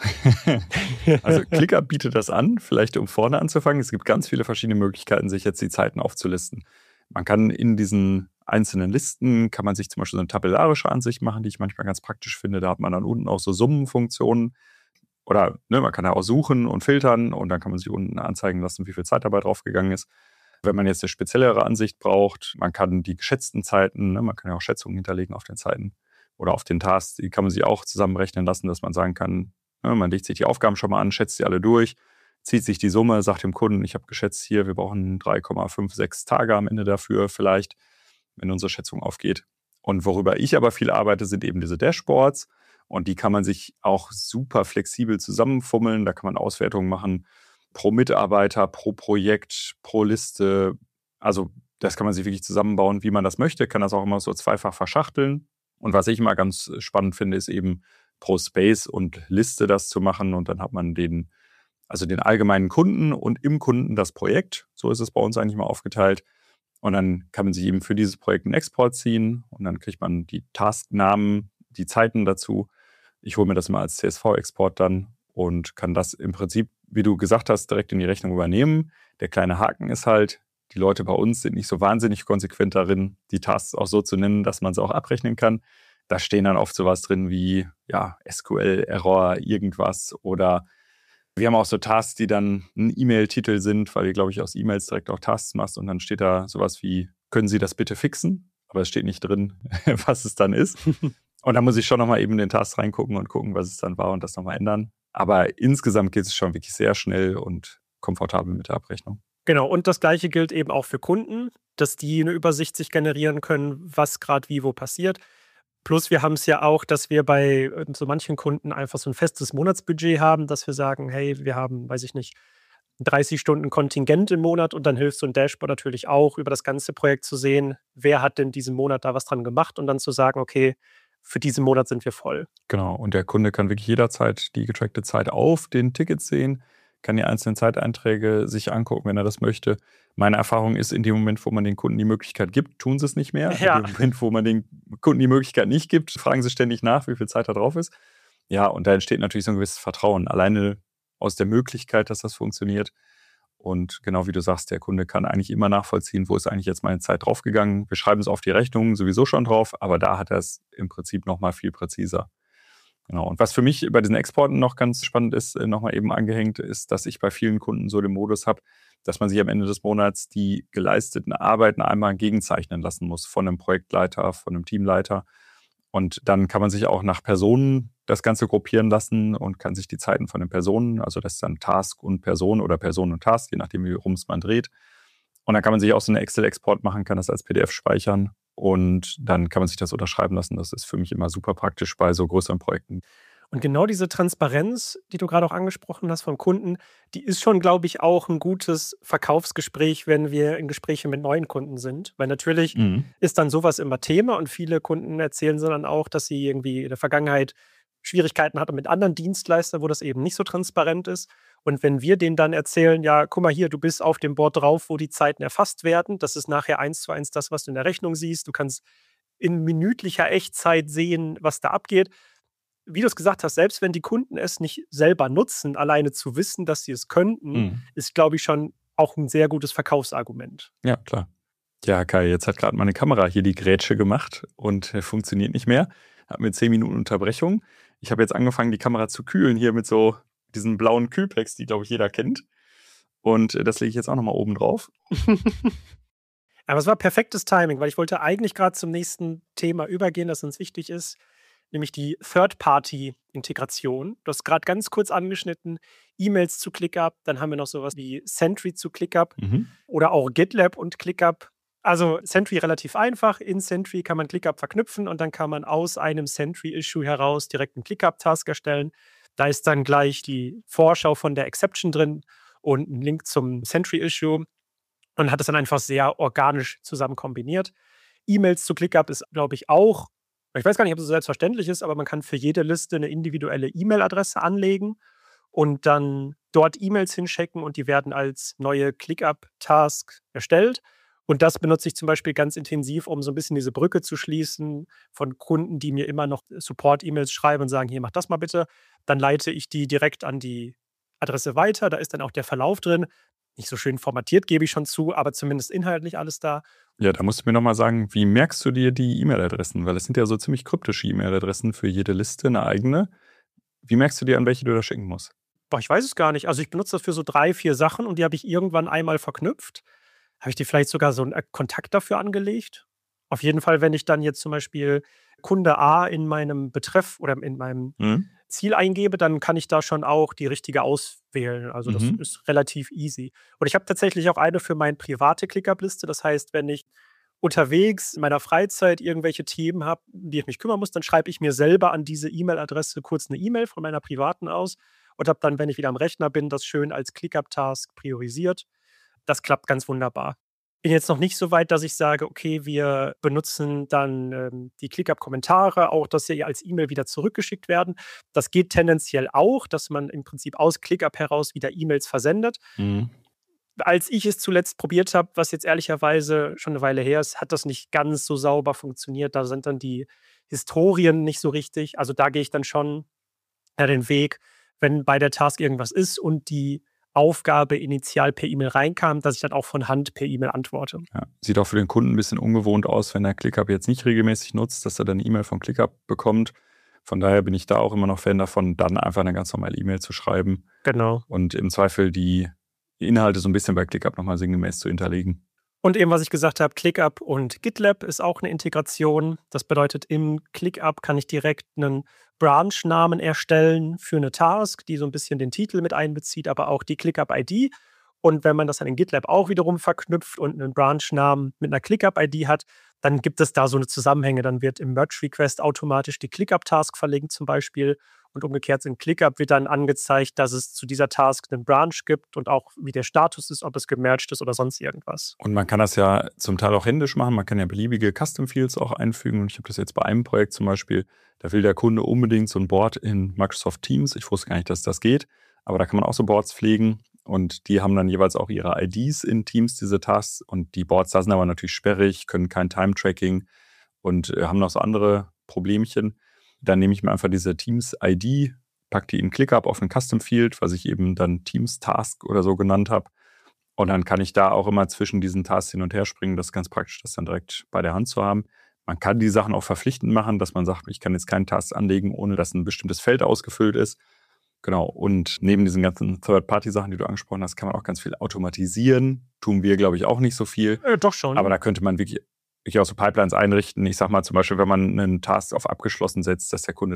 Also ClickUp bietet das an, vielleicht um vorne anzufangen. Es gibt ganz viele verschiedene Möglichkeiten, sich jetzt die Zeiten aufzulisten. Man kann in diesen einzelnen Listen, kann man sich zum Beispiel so eine tabellarische Ansicht machen, die ich manchmal ganz praktisch finde. Da hat man dann unten auch so Summenfunktionen. Oder ne, man kann da auch suchen und filtern und dann kann man sich unten anzeigen lassen, wie viel Zeit dabei draufgegangen ist. Wenn man jetzt eine speziellere Ansicht braucht, man kann die geschätzten Zeiten, ne, man kann ja auch Schätzungen hinterlegen auf den Zeiten oder auf den Tasks, die kann man sich auch zusammenrechnen lassen, dass man sagen kann, ne, man legt sich die Aufgaben schon mal an, schätzt sie alle durch, zieht sich die Summe, sagt dem Kunden, ich habe geschätzt hier, wir brauchen drei Komma fünf sechs Tage am Ende dafür vielleicht, wenn unsere Schätzung aufgeht. Und worüber ich aber viel arbeite, sind eben diese Dashboards. Und die kann man sich auch super flexibel zusammenfummeln. Da kann man Auswertungen machen pro Mitarbeiter, pro Projekt, pro Liste. Also das kann man sich wirklich zusammenbauen, wie man das möchte. Kann das auch immer so zweifach verschachteln. Und was ich immer ganz spannend finde, ist eben pro Space und Liste das zu machen. Und dann hat man den, also den allgemeinen Kunden und im Kunden das Projekt. So ist es bei uns eigentlich mal aufgeteilt. Und dann kann man sich eben für dieses Projekt einen Export ziehen. Und dann kriegt man die Tasknamen, die Zeiten dazu. Ich hole mir das mal als C S V-Export dann und kann das im Prinzip, wie du gesagt hast, direkt in die Rechnung übernehmen. Der kleine Haken ist halt, die Leute bei uns sind nicht so wahnsinnig konsequent darin, die Tasks auch so zu nennen, dass man sie auch abrechnen kann. Da stehen dann oft sowas drin wie ja, S Q L-Error, irgendwas. Oder wir haben auch so Tasks, die dann ein E-Mail-Titel sind, weil du, glaube ich, aus E-Mails direkt auch Tasks machst. Und dann steht da sowas wie, können Sie das bitte fixen? Aber es steht nicht drin, was es dann ist. Und da muss ich schon nochmal eben in den Task reingucken und gucken, was es dann war und das nochmal ändern. Aber insgesamt geht es schon wirklich sehr schnell und komfortabel mit der Abrechnung. Genau, und das Gleiche gilt eben auch für Kunden, dass die eine Übersicht sich generieren können, was gerade wie wo passiert. Plus wir haben es ja auch, dass wir bei so manchen Kunden einfach so ein festes Monatsbudget haben, dass wir sagen, hey, wir haben, weiß ich nicht, dreißig Stunden Kontingent im Monat und dann hilft so ein Dashboard natürlich auch, über das ganze Projekt zu sehen, wer hat denn diesen Monat da was dran gemacht und dann zu sagen, okay, für diesen Monat sind wir voll. Genau, und der Kunde kann wirklich jederzeit die getrackte Zeit auf den Tickets sehen, kann die einzelnen Zeiteinträge sich angucken, wenn er das möchte. Meine Erfahrung ist, in dem Moment, wo man den Kunden die Möglichkeit gibt, tun sie es nicht mehr. Ja. In dem Moment, wo man den Kunden die Möglichkeit nicht gibt, fragen sie ständig nach, wie viel Zeit da drauf ist. Ja, und da entsteht natürlich so ein gewisses Vertrauen. Alleine aus der Möglichkeit, dass das funktioniert. Und genau wie du sagst, der Kunde kann eigentlich immer nachvollziehen, wo ist eigentlich jetzt meine Zeit draufgegangen. Wir schreiben es auf die Rechnung sowieso schon drauf, aber da hat er es im Prinzip nochmal viel präziser. Genau. Und was für mich bei diesen Exporten noch ganz spannend ist, nochmal eben angehängt, ist, dass ich bei vielen Kunden so den Modus habe, dass man sich am Ende des Monats die geleisteten Arbeiten einmal gegenzeichnen lassen muss von einem Projektleiter, von einem Teamleiter. Und dann kann man sich auch nach Personen das Ganze gruppieren lassen und kann sich die Zeiten von den Personen, also das ist dann Task und Person oder Person und Task, je nachdem, wie rum es man dreht. Und dann kann man sich auch so einen Excel-Export machen, kann das als P D F speichern und dann kann man sich das unterschreiben lassen. Das ist für mich immer super praktisch bei so größeren Projekten. Und genau diese Transparenz, die du gerade auch angesprochen hast vom Kunden, die ist schon, glaube ich, auch ein gutes Verkaufsgespräch, wenn wir in Gesprächen mit neuen Kunden sind. Weil natürlich Mhm. ist dann sowas immer Thema und viele Kunden erzählen sie dann auch, dass sie irgendwie in der Vergangenheit Schwierigkeiten hatten mit anderen Dienstleistern, wo das eben nicht so transparent ist. Und wenn wir denen dann erzählen, ja, guck mal hier, du bist auf dem Board drauf, wo die Zeiten erfasst werden, das ist nachher eins zu eins das, was du in der Rechnung siehst. Du kannst in minütlicher Echtzeit sehen, was da abgeht. Wie du es gesagt hast, selbst wenn die Kunden es nicht selber nutzen, alleine zu wissen, dass sie es könnten, Mhm. ist, glaube ich, schon auch ein sehr gutes Verkaufsargument. Ja, klar. Ja, Kai, jetzt hat gerade meine Kamera hier die Grätsche gemacht und äh, funktioniert nicht mehr. Hat mir zehn Minuten Unterbrechung. Ich habe jetzt angefangen, die Kamera zu kühlen hier mit so diesen blauen Kühlpacks, die, glaube ich, jeder kennt. Und äh, das lege ich jetzt auch nochmal oben drauf. Aber es war perfektes Timing, weil ich wollte eigentlich gerade zum nächsten Thema übergehen, das uns wichtig ist, nämlich die Third-Party-Integration. Du hast gerade ganz kurz angeschnitten, E-Mails zu ClickUp, dann haben wir noch sowas wie Sentry zu ClickUp Mhm. oder auch GitLab und ClickUp. Also Sentry relativ einfach. In Sentry kann man ClickUp verknüpfen und dann kann man aus einem Sentry-Issue heraus direkt einen ClickUp-Task erstellen. Da ist dann gleich die Vorschau von der Exception drin und ein Link zum Sentry-Issue und hat es dann einfach sehr organisch zusammen kombiniert. E-Mails zu ClickUp ist, glaube ich, auch, ich weiß gar nicht, ob es so selbstverständlich ist, aber man kann für jede Liste eine individuelle E-Mail-Adresse anlegen und dann dort E-Mails hinschicken und die werden als neue ClickUp-Task erstellt. Und das benutze ich zum Beispiel ganz intensiv, um so ein bisschen diese Brücke zu schließen von Kunden, die mir immer noch Support-E-Mails schreiben und sagen, hier, mach das mal bitte. Dann leite ich die direkt an die Adresse weiter. Da ist dann auch der Verlauf drin. Nicht so schön formatiert, gebe ich schon zu, aber zumindest inhaltlich alles da. Ja, da musst du mir nochmal sagen, wie merkst du dir die E-Mail-Adressen? Weil es sind ja so ziemlich kryptische E-Mail-Adressen für jede Liste, eine eigene. Wie merkst du dir, an welche du da schicken musst? Boah, ich weiß es gar nicht. Also ich benutze das für so drei, vier Sachen und die habe ich irgendwann einmal verknüpft. Habe ich dir vielleicht sogar so einen äh, Kontakt dafür angelegt? Auf jeden Fall, wenn ich dann jetzt zum Beispiel Kunde A in meinem Betreff oder in meinem Mhm. Ziel eingebe, dann kann ich da schon auch die richtige auswählen. Also das Mhm. ist relativ easy. Und ich habe tatsächlich auch eine für meine private ClickUp-Liste. Das heißt, wenn ich unterwegs in meiner Freizeit irgendwelche Themen habe, um die ich mich kümmern muss, dann schreibe ich mir selber an diese E-Mail-Adresse kurz eine E-Mail von meiner privaten aus und habe dann, wenn ich wieder am Rechner bin, das schön als ClickUp-Task priorisiert. Das klappt ganz wunderbar. Bin jetzt noch nicht so weit, dass ich sage, okay, wir benutzen dann ähm, die ClickUp-Kommentare, auch dass sie als E-Mail wieder zurückgeschickt werden. Das geht tendenziell auch, dass man im Prinzip aus ClickUp heraus wieder E-Mails versendet. Mhm. Als ich es zuletzt probiert habe, was jetzt ehrlicherweise schon eine Weile her ist, hat das nicht ganz so sauber funktioniert. Da sind dann die Historien nicht so richtig. Also da gehe ich dann schon ja, den Weg, wenn bei der Task irgendwas ist und die Aufgabe initial per E-Mail reinkam, dass ich dann auch von Hand per E-Mail antworte. Ja, sieht auch für den Kunden ein bisschen ungewohnt aus, wenn er ClickUp jetzt nicht regelmäßig nutzt, dass er dann eine E-Mail von ClickUp bekommt. Von daher bin ich da auch immer noch Fan davon, dann einfach eine ganz normale E-Mail zu schreiben Genau. und im Zweifel die Inhalte so ein bisschen bei ClickUp nochmal sinngemäß zu hinterlegen. Und eben, was ich gesagt habe, ClickUp und GitLab ist auch eine Integration. Das bedeutet, im ClickUp kann ich direkt einen Branch-Namen erstellen für eine Task, die so ein bisschen den Titel mit einbezieht, aber auch die ClickUp-I D. Und wenn man das dann in GitLab auch wiederum verknüpft und einen Branch-Namen mit einer ClickUp-I D hat, dann gibt es da so eine Zusammenhänge. Dann wird im Merge-Request automatisch die ClickUp-Task verlinkt zum Beispiel. Und umgekehrt in ClickUp wird dann angezeigt, dass es zu dieser Task einen Branch gibt und auch wie der Status ist, ob es gemerged ist oder sonst irgendwas. Und man kann das ja zum Teil auch händisch machen. Man kann ja beliebige Custom-Fields auch einfügen. Und ich habe das jetzt bei einem Projekt zum Beispiel, da will der Kunde unbedingt so ein Board in Microsoft Teams. Ich wusste gar nicht, dass das geht. Aber da kann man auch so Boards pflegen. Und die haben dann jeweils auch ihre I Ds in Teams, diese Tasks. Und die Boards da sind aber natürlich sperrig, können kein Time-Tracking und äh, haben noch so andere Problemchen. Dann nehme ich mir einfach diese Teams-I D, packe die in ClickUp auf ein Custom-Field, was ich eben dann Teams-Task oder so genannt habe. Und dann kann ich da auch immer zwischen diesen Tasks hin und her springen. Das ist ganz praktisch, das dann direkt bei der Hand zu haben. Man kann die Sachen auch verpflichtend machen, dass man sagt, ich kann jetzt keinen Task anlegen, ohne dass ein bestimmtes Feld ausgefüllt ist. Genau, und neben diesen ganzen Third-Party-Sachen, die du angesprochen hast, kann man auch ganz viel automatisieren. Tun wir, glaube ich, auch nicht so viel. Äh, doch schon. Aber da könnte man wirklich, wirklich auch so Pipelines einrichten. Ich sag mal zum Beispiel, wenn man einen Task auf abgeschlossen setzt, dass der Kunde direkt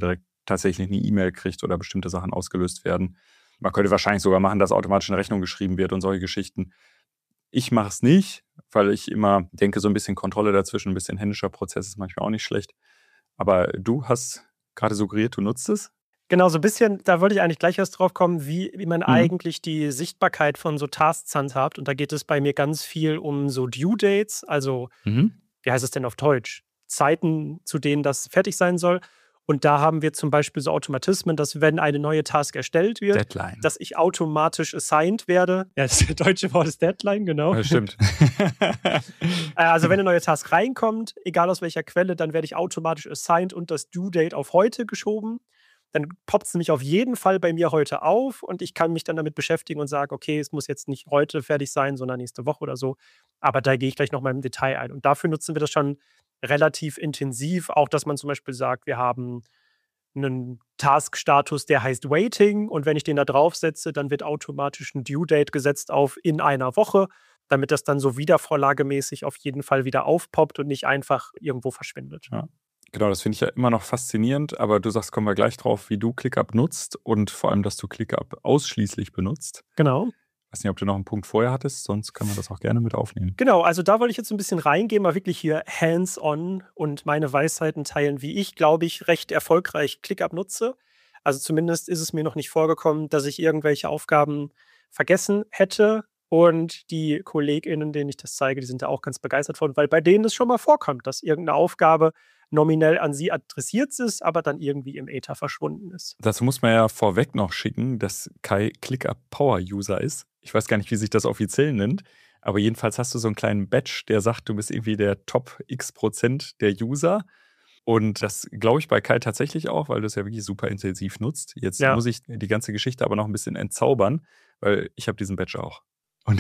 tatsächlich eine E-Mail kriegt oder bestimmte Sachen ausgelöst werden. Man könnte wahrscheinlich sogar machen, dass automatisch eine Rechnung geschrieben wird und solche Geschichten. Ich mache es nicht, weil ich immer denke, so ein bisschen Kontrolle dazwischen, ein bisschen händischer Prozess ist manchmal auch nicht schlecht. Aber du hast gerade suggeriert, du nutzt es? Genau, so ein bisschen, da wollte ich eigentlich gleich erst drauf kommen, wie, wie man Mhm. eigentlich die Sichtbarkeit von so Tasks handhabt. Und da geht es bei mir ganz viel um so Due Dates, also Mhm. wie heißt es denn auf Deutsch? Zeiten, zu denen das fertig sein soll. Und da haben wir zum Beispiel so Automatismen, dass wenn eine neue Task erstellt wird, Deadline. dass ich automatisch assigned werde. Ja, das deutsche Wort ist Deadline, genau. Ja, stimmt. Äh, Also wenn eine neue Task reinkommt, egal aus welcher Quelle, dann werde ich automatisch assigned und das Due Date auf heute geschoben. Dann poppt es nämlich auf jeden Fall bei mir heute auf und ich kann mich dann damit beschäftigen und sagen, okay, es muss jetzt nicht heute fertig sein, sondern nächste Woche oder so. Aber da gehe ich gleich nochmal im Detail ein. Und dafür nutzen wir das schon relativ intensiv. Auch, dass man zum Beispiel sagt, wir haben einen Task-Status, der heißt Waiting. Und wenn ich den da draufsetze, dann wird automatisch ein Due-Date gesetzt auf in einer Woche, damit das dann so wiedervorlagemäßig auf jeden Fall wieder aufpoppt und nicht einfach irgendwo verschwindet. Ja. Genau, das finde ich ja immer noch faszinierend, aber du sagst, kommen wir gleich drauf, wie du ClickUp nutzt und vor allem, dass du ClickUp ausschließlich benutzt. Genau. Ich weiß nicht, ob du noch einen Punkt vorher hattest, sonst kann man das auch gerne mit aufnehmen. Genau, also da wollte ich jetzt ein bisschen reingehen, mal wirklich hier hands-on und meine Weisheiten teilen, wie ich, glaube ich, recht erfolgreich ClickUp nutze. Also zumindest ist es mir noch nicht vorgekommen, dass ich irgendwelche Aufgaben vergessen hätte. Und die KollegInnen, denen ich das zeige, die sind da auch ganz begeistert von, weil bei denen es schon mal vorkommt, dass irgendeine Aufgabe nominell an sie adressiert ist, aber dann irgendwie im Äther verschwunden ist. Dazu muss man ja vorweg noch schicken, dass Kai ClickUp Power User ist. Ich weiß gar nicht, wie sich das offiziell nennt, aber jedenfalls hast du so einen kleinen Badge, der sagt, du bist irgendwie der Top X Prozent der User. Und das glaube ich bei Kai tatsächlich auch, weil du es ja wirklich super intensiv nutzt. Jetzt Ja. muss ich die ganze Geschichte aber noch ein bisschen entzaubern, weil ich habe diesen Badge auch. Und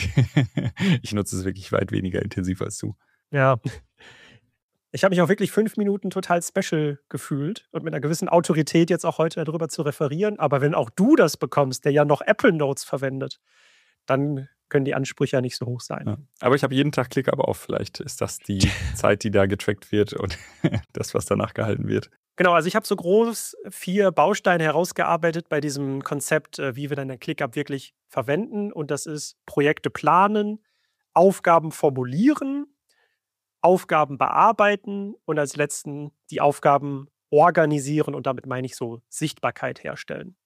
ich nutze es wirklich weit weniger intensiv als du. Ja. Ich habe mich auch wirklich fünf Minuten total special gefühlt und mit einer gewissen Autorität jetzt auch heute darüber zu referieren. Aber wenn auch du das bekommst, der ja noch Apple Notes verwendet, dann können die Ansprüche ja nicht so hoch sein. Ja. Aber ich habe jeden Tag ClickUp auf. Vielleicht ist das die Zeit, die da getrackt wird und das, was danach gehalten wird. Genau, also ich habe so groß vier Bausteine herausgearbeitet bei diesem Konzept, äh, wie wir dann den ClickUp wirklich verwenden. Und das ist Projekte planen, Aufgaben formulieren, Aufgaben bearbeiten und als letzten die Aufgaben organisieren. Und damit meine ich so Sichtbarkeit herstellen.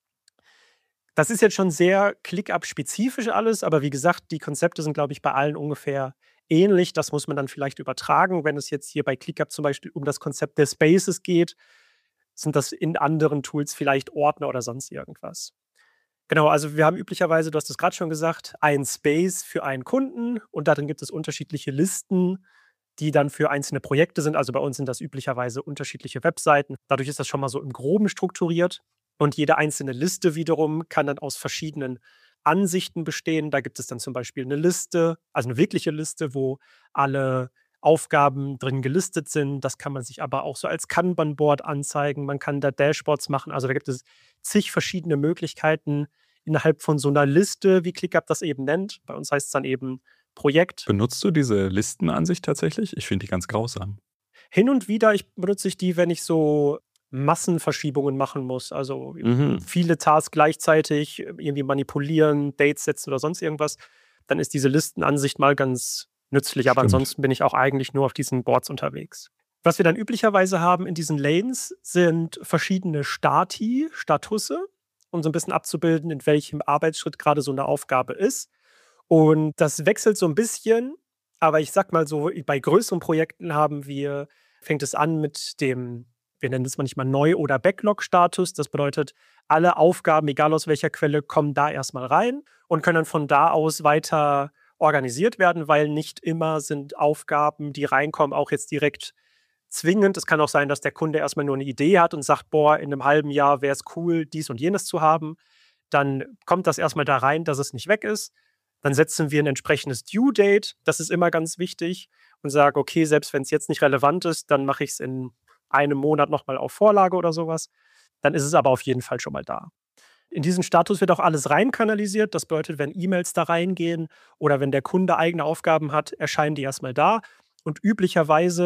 Das ist jetzt schon sehr ClickUp-spezifisch alles, aber wie gesagt, die Konzepte sind, glaube ich, bei allen ungefähr ähnlich. Das muss man dann vielleicht übertragen. Wenn es jetzt hier bei ClickUp zum Beispiel um das Konzept des Spaces geht, sind das in anderen Tools vielleicht Ordner oder sonst irgendwas. Genau, also wir haben üblicherweise, du hast es gerade schon gesagt, ein Space für einen Kunden und darin gibt es unterschiedliche Listen, die dann für einzelne Projekte sind. Also bei uns sind das üblicherweise unterschiedliche Webseiten. Dadurch ist das schon mal so im Groben strukturiert. Und jede einzelne Liste wiederum kann dann aus verschiedenen Ansichten bestehen. Da gibt es dann zum Beispiel eine Liste, also eine wirkliche Liste, wo alle Aufgaben drin gelistet sind. Das kann man sich aber auch so als Kanban-Board anzeigen. Man kann da Dashboards machen. Also da gibt es zig verschiedene Möglichkeiten innerhalb von so einer Liste, wie ClickUp das eben nennt. Bei uns heißt es dann eben Projekt. Benutzt du diese Listenansicht tatsächlich? Ich finde die ganz grausam. Hin und wieder ich benutze ich die, wenn ich so Massenverschiebungen machen muss. Also Mhm. viele Tasks gleichzeitig irgendwie manipulieren, Dates setzen oder sonst irgendwas. Dann ist diese Listenansicht mal ganz nützlich. Aber Stimmt. ansonsten bin ich auch eigentlich nur auf diesen Boards unterwegs. Was wir dann üblicherweise haben in diesen Lanes sind verschiedene Stati, Statusse, um so ein bisschen abzubilden, in welchem Arbeitsschritt gerade so eine Aufgabe ist. Und das wechselt so ein bisschen. Aber ich sag mal so, bei größeren Projekten haben wir, fängt es an mit dem, wir nennen es manchmal Neu- oder Backlog-Status. Das bedeutet, alle Aufgaben, egal aus welcher Quelle, kommen da erstmal rein und können dann von da aus weiter organisiert werden, weil nicht immer sind Aufgaben, die reinkommen, auch jetzt direkt zwingend. Es kann auch sein, dass der Kunde erstmal nur eine Idee hat und sagt, boah, in einem halben Jahr wäre es cool, dies und jenes zu haben. Dann kommt das erstmal da rein, dass es nicht weg ist. Dann setzen wir ein entsprechendes Due-Date. Das ist immer ganz wichtig. Und sagen, okay, selbst wenn es jetzt nicht relevant ist, dann mache ich es in einem Monat nochmal auf Vorlage oder sowas. Dann ist es aber auf jeden Fall schon mal da. In diesen Status wird auch alles reinkanalisiert. Das bedeutet, wenn E-Mails da reingehen oder wenn der Kunde eigene Aufgaben hat, erscheinen die erstmal da. Und üblicherweise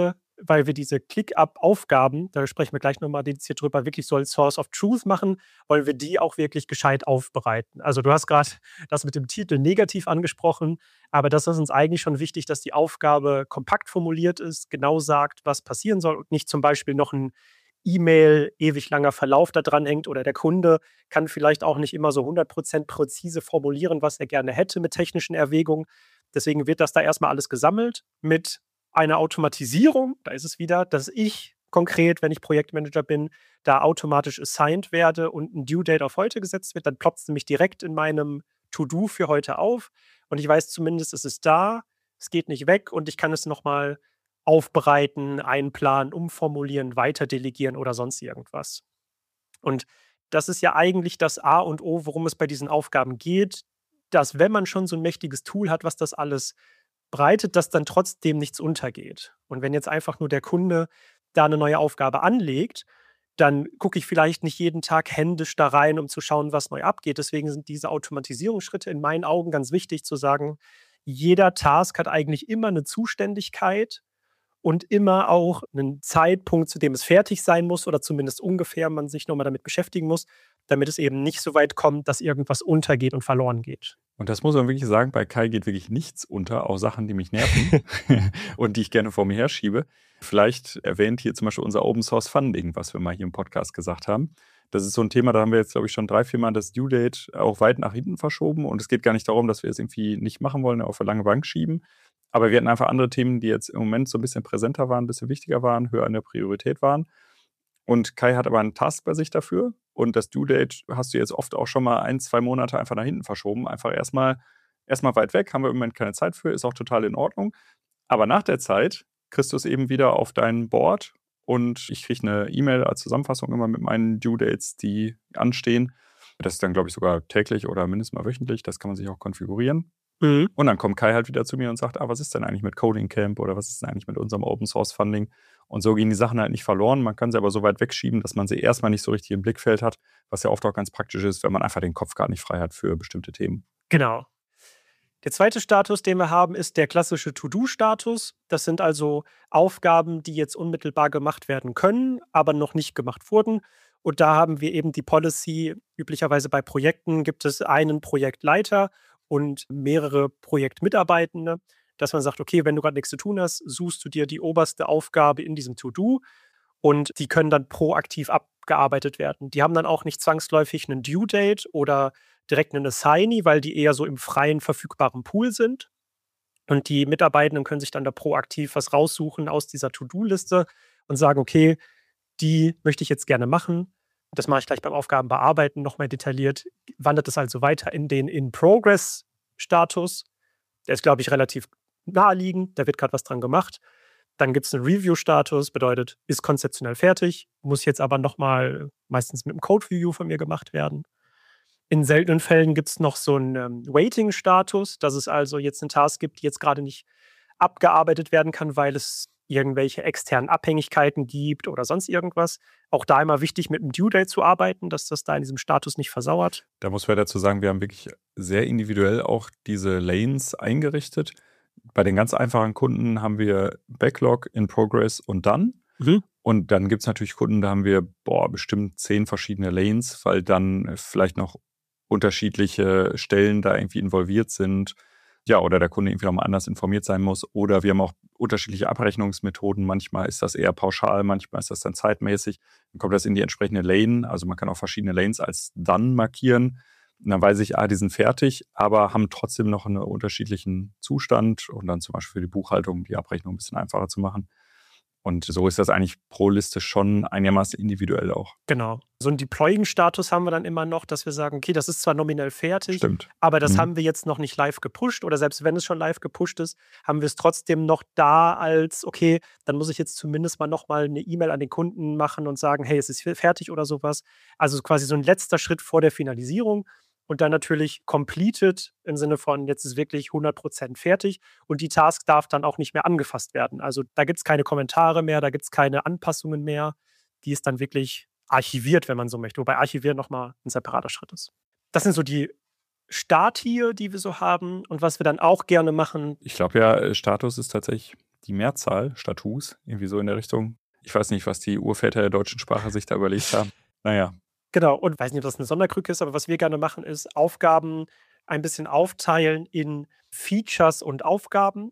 weil wir diese Click-Up-Aufgaben, da sprechen wir gleich nochmal dediziert drüber, wirklich so als Source of Truth machen, wollen wir die auch wirklich gescheit aufbereiten. Also du hast gerade das mit dem Titel negativ angesprochen, aber das ist uns eigentlich schon wichtig, dass die Aufgabe kompakt formuliert ist, genau sagt, was passieren soll und nicht zum Beispiel noch ein E-Mail, ewig langer Verlauf da dran hängt oder der Kunde kann vielleicht auch nicht immer so hundert Prozent präzise formulieren, was er gerne hätte mit technischen Erwägungen. Deswegen wird das da erstmal alles gesammelt mit einer Automatisierung. Da ist es wieder, dass ich konkret, wenn ich Projektmanager bin, da automatisch assigned werde und ein Due Date auf heute gesetzt wird. Dann ploppt es nämlich direkt in meinem To-Do für heute auf und ich weiß zumindest, es ist da, es geht nicht weg und ich kann es nochmal aufbereiten, einplanen, umformulieren, weiter delegieren oder sonst irgendwas. Und das ist ja eigentlich das A und O, worum es bei diesen Aufgaben geht, dass wenn man schon so ein mächtiges Tool hat, was das alles breitet, dass dann trotzdem nichts untergeht. Und wenn jetzt einfach nur der Kunde da eine neue Aufgabe anlegt, dann gucke ich vielleicht nicht jeden Tag händisch da rein, um zu schauen, was neu abgeht. Deswegen sind diese Automatisierungsschritte in meinen Augen ganz wichtig zu sagen, jeder Task hat eigentlich immer eine Zuständigkeit und immer auch einen Zeitpunkt, zu dem es fertig sein muss oder zumindest ungefähr man sich nochmal damit beschäftigen muss, damit es eben nicht so weit kommt, dass irgendwas untergeht und verloren geht. Und das muss man wirklich sagen, bei Kai geht wirklich nichts unter, auch Sachen, die mich nerven und die ich gerne vor mir herschiebe. Vielleicht erwähnt hier zum Beispiel unser Open Source Funding, was wir mal hier im Podcast gesagt haben. Das ist so ein Thema, da haben wir jetzt, glaube ich, schon drei, vier Mal das Due Date auch weit nach hinten verschoben. Und es geht gar nicht darum, dass wir es irgendwie nicht machen wollen, auf eine lange Bank schieben. Aber wir hatten einfach andere Themen, die jetzt im Moment so ein bisschen präsenter waren, ein bisschen wichtiger waren, höher in der Priorität waren. Und Kai hat aber einen Task bei sich dafür. Und das Due Date hast du jetzt oft auch schon mal ein, zwei Monate einfach nach hinten verschoben. Einfach erstmal erstmal weit weg, haben wir im Moment keine Zeit für, ist auch total in Ordnung. Aber nach der Zeit kriegst du es eben wieder auf dein Board und ich kriege eine E-Mail als Zusammenfassung immer mit meinen Due Dates, die anstehen. Das ist dann, glaube ich, sogar täglich oder mindestens mal wöchentlich. Das kann man sich auch konfigurieren. Mhm. Und dann kommt Kai halt wieder zu mir und sagt, ah, was ist denn eigentlich mit Coding Camp oder was ist denn eigentlich mit unserem Open Source Funding? Und so gehen die Sachen halt nicht verloren. Man kann sie aber so weit wegschieben, dass man sie erstmal nicht so richtig im Blickfeld hat, was ja oft auch ganz praktisch ist, wenn man einfach den Kopf gar nicht frei hat für bestimmte Themen. Genau. Der zweite Status, den wir haben, ist der klassische To-Do-Status. Das sind also Aufgaben, die jetzt unmittelbar gemacht werden können, aber noch nicht gemacht wurden. Und da haben wir eben die Policy, üblicherweise bei Projekten gibt es einen Projektleiter und mehrere Projektmitarbeitende, dass man sagt, okay, wenn du gerade nichts zu tun hast, suchst du dir die oberste Aufgabe in diesem To-Do und die können dann proaktiv abgearbeitet werden. Die haben dann auch nicht zwangsläufig einen Due-Date oder direkt einen Assignee, weil die eher so im freien, verfügbaren Pool sind. Und die Mitarbeitenden können sich dann da proaktiv was raussuchen aus dieser To-Do-Liste und sagen, okay, die möchte ich jetzt gerne machen. Das mache ich gleich beim Aufgabenbearbeiten nochmal detailliert. Wandert es also weiter in den In-Progress-Status. Der ist, glaube ich, relativ naheliegend. Da wird gerade was dran gemacht. Dann gibt es einen Review-Status, bedeutet, ist konzeptionell fertig, muss jetzt aber nochmal meistens mit einem Code-Review von mir gemacht werden. In seltenen Fällen gibt es noch so einen ähm, Waiting-Status, dass es also jetzt einen Task gibt, die jetzt gerade nicht abgearbeitet werden kann, weil es irgendwelche externen Abhängigkeiten gibt oder sonst irgendwas. Auch da immer wichtig, mit einem Due-Date zu arbeiten, dass das da in diesem Status nicht versauert. Da muss man dazu sagen, wir haben wirklich sehr individuell auch diese Lanes eingerichtet. Bei den ganz einfachen Kunden haben wir Backlog, In Progress und Done. Mhm. Und dann gibt es natürlich Kunden, da haben wir boah, bestimmt zehn verschiedene Lanes, weil dann vielleicht noch unterschiedliche Stellen da irgendwie involviert sind. Ja, oder der Kunde irgendwie nochmal anders informiert sein muss. Oder wir haben auch unterschiedliche Abrechnungsmethoden. Manchmal ist das eher pauschal, manchmal ist das dann zeitmäßig. Dann kommt das in die entsprechende Lane. Also man kann auch verschiedene Lanes als Done markieren. Und dann weiß ich, ah, die sind fertig, aber haben trotzdem noch einen unterschiedlichen Zustand. Und dann zum Beispiel für die Buchhaltung die Abrechnung ein bisschen einfacher zu machen. Und so ist das eigentlich pro Liste schon einigermaßen individuell auch. Genau. So einen Deploying-Status haben wir dann immer noch, dass wir sagen, okay, das ist zwar nominell fertig, Stimmt. aber das Mhm. haben wir jetzt noch nicht live gepusht. Oder selbst wenn es schon live gepusht ist, haben wir es trotzdem noch da als, okay, dann muss ich jetzt zumindest mal nochmal eine E-Mail an den Kunden machen und sagen, hey, es ist fertig oder sowas. Also quasi so ein letzter Schritt vor der Finalisierung. Und dann natürlich completed im Sinne von, jetzt ist wirklich hundert Prozent fertig und die Task darf dann auch nicht mehr angefasst werden. Also da gibt es keine Kommentare mehr, da gibt es keine Anpassungen mehr. Die ist dann wirklich archiviert, wenn man so möchte. Wobei archivieren nochmal ein separater Schritt ist. Das sind so die Starttier, die wir so haben und was wir dann auch gerne machen. Ich glaube ja, Status ist tatsächlich die Mehrzahl statt Whos, irgendwie so in der Richtung. Ich weiß nicht, was die Urväter der deutschen Sprache sich da überlegt haben. Naja. Genau, und weiß nicht, ob das eine Sonderkrücke ist, aber was wir gerne machen, ist Aufgaben ein bisschen aufteilen in Features und Aufgaben.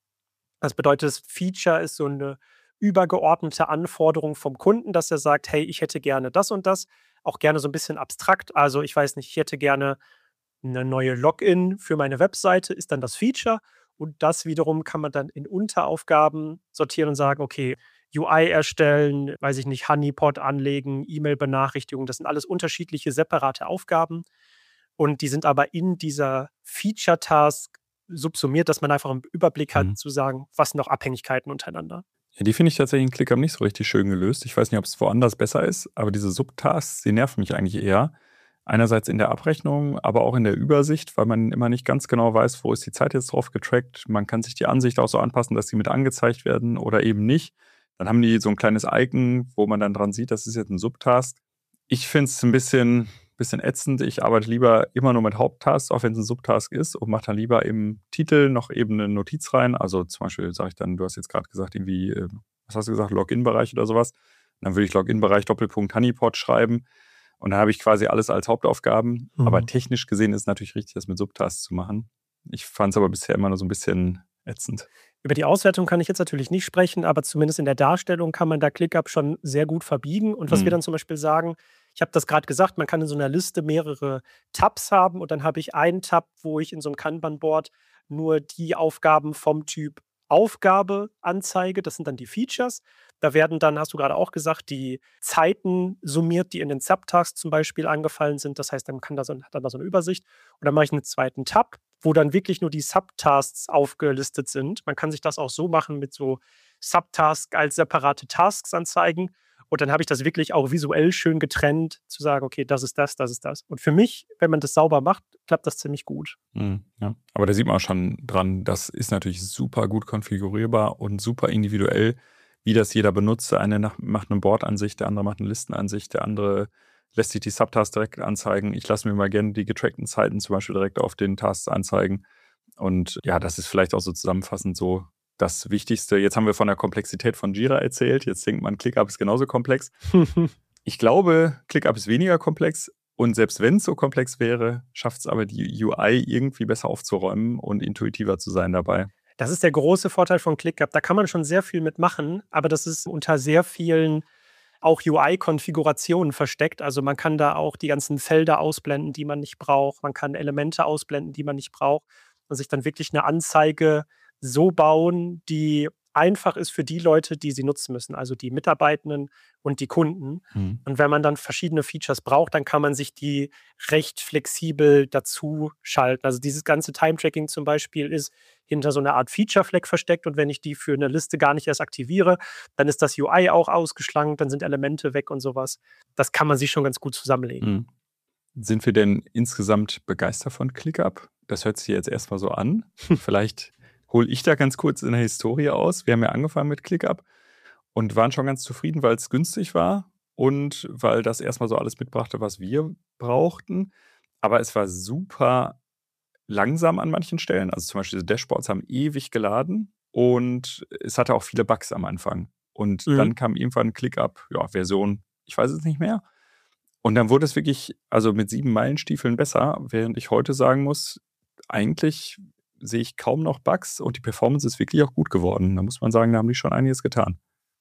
Das bedeutet, das Feature ist so eine übergeordnete Anforderung vom Kunden, dass er sagt: „Hey, ich hätte gerne das und das." Auch gerne so ein bisschen abstrakt. Also, ich weiß nicht, ich hätte gerne eine neue Login für meine Webseite, ist dann das Feature. Und das wiederum kann man dann in Unteraufgaben sortieren und sagen: „Okay, U I erstellen, weiß ich nicht, Honeypot anlegen, E-Mail-Benachrichtigungen." Das sind alles unterschiedliche separate Aufgaben. Und die sind aber in dieser Feature-Task subsumiert, dass man einfach einen Überblick hat, Mhm. zu sagen, was sind noch Abhängigkeiten untereinander. Ja, die finde ich tatsächlich in ClickUp nicht so richtig schön gelöst. Ich weiß nicht, ob es woanders besser ist, aber diese Subtasks, die nerven mich eigentlich eher. Einerseits in der Abrechnung, aber auch in der Übersicht, weil man immer nicht ganz genau weiß, wo ist die Zeit jetzt drauf getrackt. Man kann sich die Ansicht auch so anpassen, dass die mit angezeigt werden oder eben nicht. Dann haben die so ein kleines Icon, wo man dann dran sieht, das ist jetzt ein Subtask. Ich finde es ein bisschen, bisschen ätzend. Ich arbeite lieber immer nur mit Haupttasks, auch wenn es ein Subtask ist, und mache dann lieber im Titel noch eben eine Notiz rein. Also zum Beispiel sage ich dann, du hast jetzt gerade gesagt, irgendwie, äh, was hast du gesagt, Login-Bereich oder sowas. Dann würde ich Login-Bereich Doppelpunkt Honeypot schreiben. Und dann habe ich quasi alles als Hauptaufgaben. Mhm. Aber technisch gesehen ist es natürlich richtig, das mit Subtasks zu machen. Ich fand es aber bisher immer nur so ein bisschen ätzend. Über die Auswertung kann ich jetzt natürlich nicht sprechen, aber zumindest in der Darstellung kann man da ClickUp schon sehr gut verbiegen. Und was wir Mhm. dann zum Beispiel sagen, ich habe das gerade gesagt, man kann in so einer Liste mehrere Tabs haben und dann habe ich einen Tab, wo ich in so einem Kanban-Board nur die Aufgaben vom Typ Aufgabe anzeige. Das sind dann die Features. Da werden dann, hast du gerade auch gesagt, die Zeiten summiert, die in den Subtasks zum Beispiel angefallen sind. Das heißt, dann kann da so, hat dann da so eine Übersicht. Und dann mache ich einen zweiten Tab, wo dann wirklich nur die Subtasks aufgelistet sind. Man kann sich das auch so machen mit so Subtasks als separate Tasks anzeigen. Und dann habe ich das wirklich auch visuell schön getrennt, zu sagen, okay, das ist das, das ist das. Und für mich, wenn man das sauber macht, klappt das ziemlich gut. Mhm, ja. Aber da sieht man auch schon dran, das ist natürlich super gut konfigurierbar und super individuell, wie das jeder benutzt. Der eine nach- macht eine Board-Ansicht, der andere macht eine Listenansicht, der andere lässt sich die Subtasks direkt anzeigen. Ich lasse mir mal gerne die getrackten Zeiten zum Beispiel direkt auf den Tasks anzeigen. Und ja, das ist vielleicht auch so zusammenfassend so das Wichtigste. Jetzt haben wir von der Komplexität von Jira erzählt. Jetzt denkt man, ClickUp ist genauso komplex. Ich glaube, ClickUp ist weniger komplex. Und selbst wenn es so komplex wäre, schafft es aber die U I irgendwie besser aufzuräumen und intuitiver zu sein dabei. Das ist der große Vorteil von ClickUp. Da kann man schon sehr viel mitmachen, aber das ist unter sehr vielen auch U I-Konfigurationen versteckt. Also man kann da auch die ganzen Felder ausblenden, die man nicht braucht. Man kann Elemente ausblenden, die man nicht braucht. Und sich dann wirklich eine Anzeige so bauen, die einfach ist für die Leute, die sie nutzen müssen, also die Mitarbeitenden und die Kunden. Mhm. Und wenn man dann verschiedene Features braucht, dann kann man sich die recht flexibel dazu schalten. Also dieses ganze Time-Tracking zum Beispiel ist hinter so einer Art Feature-Flag versteckt. Und wenn ich die für eine Liste gar nicht erst aktiviere, dann ist das U I auch ausgeschlankt, dann sind Elemente weg und sowas. Das kann man sich schon ganz gut zusammenlegen. Mhm. Sind wir denn insgesamt begeistert von ClickUp? Das hört sich jetzt erstmal so an. Vielleicht hole ich da ganz kurz in der Historie aus. Wir haben ja angefangen mit ClickUp und waren schon ganz zufrieden, weil es günstig war und weil das erstmal so alles mitbrachte, was wir brauchten. Aber es war super langsam an manchen Stellen. Also zum Beispiel diese Dashboards haben ewig geladen und es hatte auch viele Bugs am Anfang. Und Mhm. dann kam irgendwann ClickUp, ja, Version, ich weiß es nicht mehr. Und dann wurde es wirklich, also mit sieben Meilenstiefeln besser, während ich heute sagen muss, eigentlich sehe ich kaum noch Bugs und die Performance ist wirklich auch gut geworden. Da muss man sagen, da haben die schon einiges getan.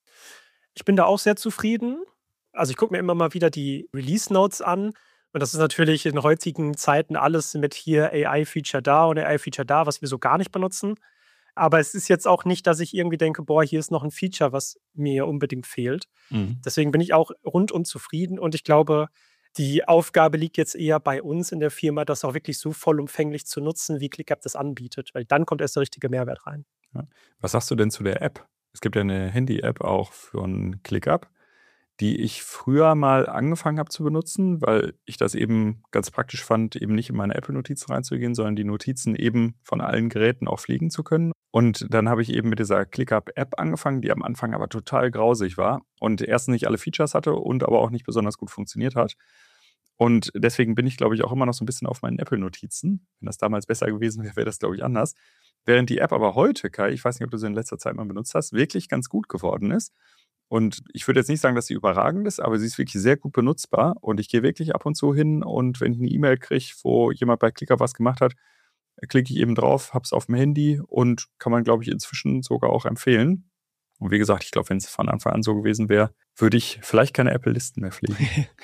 Ich bin da auch sehr zufrieden. Also, ich gucke mir immer mal wieder die Release Notes an und das ist natürlich in heutigen Zeiten alles mit hier A I-Feature da und A I-Feature da, was wir so gar nicht benutzen. Aber es ist jetzt auch nicht, dass ich irgendwie denke: „Boah, hier ist noch ein Feature, was mir unbedingt fehlt." Mhm. Deswegen bin ich auch rundum zufrieden und ich glaube, die Aufgabe liegt jetzt eher bei uns in der Firma, das auch wirklich so vollumfänglich zu nutzen, wie ClickUp das anbietet, weil dann kommt erst der richtige Mehrwert rein. Ja. Was sagst du denn zu der App? Es gibt ja eine Handy-App auch von ClickUp, die ich früher mal angefangen habe zu benutzen, weil ich das eben ganz praktisch fand, eben nicht in meine Apple-Notizen reinzugehen, sondern die Notizen eben von allen Geräten auch pflegen zu können. Und dann habe ich eben mit dieser ClickUp-App angefangen, die am Anfang aber total grausig war und erstens nicht alle Features hatte und aber auch nicht besonders gut funktioniert hat. Und deswegen bin ich, glaube ich, auch immer noch so ein bisschen auf meinen Apple-Notizen. Wenn das damals besser gewesen wäre, wäre das, glaube ich, anders. Während die App aber heute, Kai, ich weiß nicht, ob du sie in letzter Zeit mal benutzt hast, wirklich ganz gut geworden ist. Und ich würde jetzt nicht sagen, dass sie überragend ist, aber sie ist wirklich sehr gut benutzbar. Und ich gehe wirklich ab und zu hin und wenn ich eine E-Mail kriege, wo jemand bei Klicker was gemacht hat, klicke ich eben drauf, habe es auf dem Handy und kann man, glaube ich, inzwischen sogar auch empfehlen. Und wie gesagt, ich glaube, wenn es von Anfang an so gewesen wäre, würde ich vielleicht keine Apple-Listen mehr pflegen.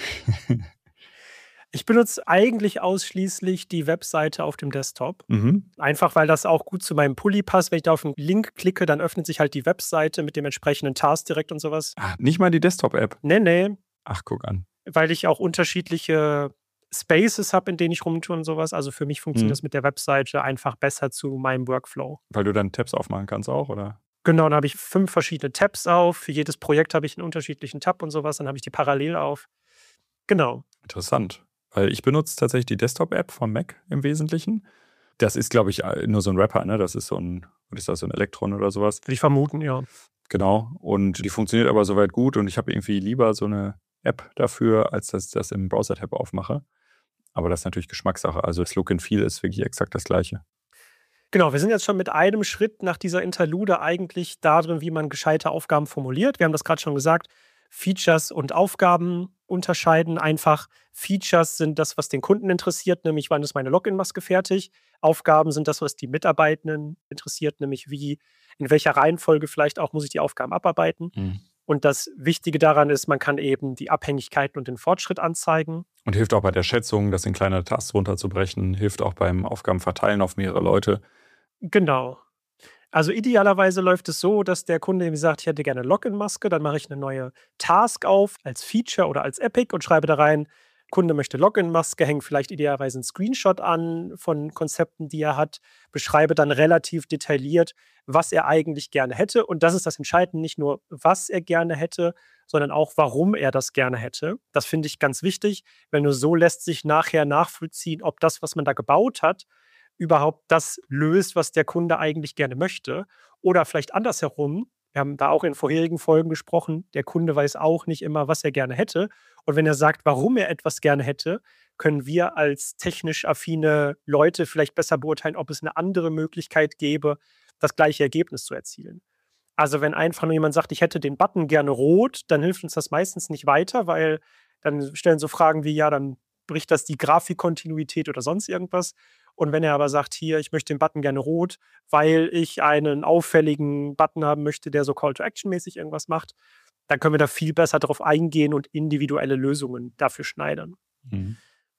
Ich benutze eigentlich ausschließlich die Webseite auf dem Desktop. Mhm. Einfach, weil das auch gut zu meinem Pulli passt. Wenn ich da auf den Link klicke, dann öffnet sich halt die Webseite mit dem entsprechenden Task direkt und sowas. Ah, nicht mal die Desktop-App? Nee, nee. Ach, guck an. Weil ich auch unterschiedliche Spaces habe, in denen ich rumtue und sowas. Also für mich funktioniert Mhm. das mit der Webseite einfach besser zu meinem Workflow. Weil du dann Tabs aufmachen kannst auch, oder? Genau, dann habe ich fünf verschiedene Tabs auf. Für jedes Projekt habe ich einen unterschiedlichen Tab und sowas. Dann habe ich die parallel auf. Genau. Interessant. Weil ich benutze tatsächlich die Desktop-App vom Mac im Wesentlichen. Das ist, glaube ich, nur so ein Wrapper, ne? Das ist so ein, was ist das, so ein Elektron oder sowas? Würde ich vermuten, ja. Genau. Und die funktioniert aber soweit gut und ich habe irgendwie lieber so eine App dafür, als dass ich das im Browser-Tab aufmache. Aber das ist natürlich Geschmackssache. Also das Look and Feel ist wirklich exakt das Gleiche. Genau, wir sind jetzt schon mit einem Schritt nach dieser Interlude eigentlich darin, wie man gescheite Aufgaben formuliert. Wir haben das gerade schon gesagt, Features und Aufgaben unterscheiden. Einfach Features sind das, was den Kunden interessiert, nämlich wann ist meine Login-Maske fertig. Aufgaben sind das, was die Mitarbeitenden interessiert, nämlich wie, in welcher Reihenfolge vielleicht auch muss ich die Aufgaben abarbeiten. Mhm. Und das Wichtige daran ist, man kann eben die Abhängigkeiten und den Fortschritt anzeigen. Und hilft auch bei der Schätzung, das in kleine Tasks runterzubrechen, hilft auch beim Aufgabenverteilen auf mehrere Leute. Genau. Also idealerweise läuft es so, dass der Kunde mir sagt, ich hätte gerne Login-Maske, dann mache ich eine neue Task auf als Feature oder als Epic und schreibe da rein, Kunde möchte Login-Maske, hänge vielleicht idealerweise einen Screenshot an von Konzepten, die er hat, beschreibe dann relativ detailliert, was er eigentlich gerne hätte. Und das ist das Entscheidende, nicht nur, was er gerne hätte, sondern auch, warum er das gerne hätte. Das finde ich ganz wichtig, weil nur so lässt sich nachher nachvollziehen, ob das, was man da gebaut hat, überhaupt das löst, was der Kunde eigentlich gerne möchte. Oder vielleicht andersherum, wir haben da auch in vorherigen Folgen gesprochen, der Kunde weiß auch nicht immer, was er gerne hätte. Und wenn er sagt, warum er etwas gerne hätte, können wir als technisch affine Leute vielleicht besser beurteilen, ob es eine andere Möglichkeit gäbe, das gleiche Ergebnis zu erzielen. Also wenn einfach nur jemand sagt, ich hätte den Button gerne rot, dann hilft uns das meistens nicht weiter, weil dann stellen so Fragen wie, ja, dann bricht das die Grafikkontinuität oder sonst irgendwas. Und wenn er aber sagt, hier, ich möchte den Button gerne rot, weil ich einen auffälligen Button haben möchte, der so Call-to-Action-mäßig irgendwas macht, dann können wir da viel besser darauf eingehen und individuelle Lösungen dafür schneidern. Mhm.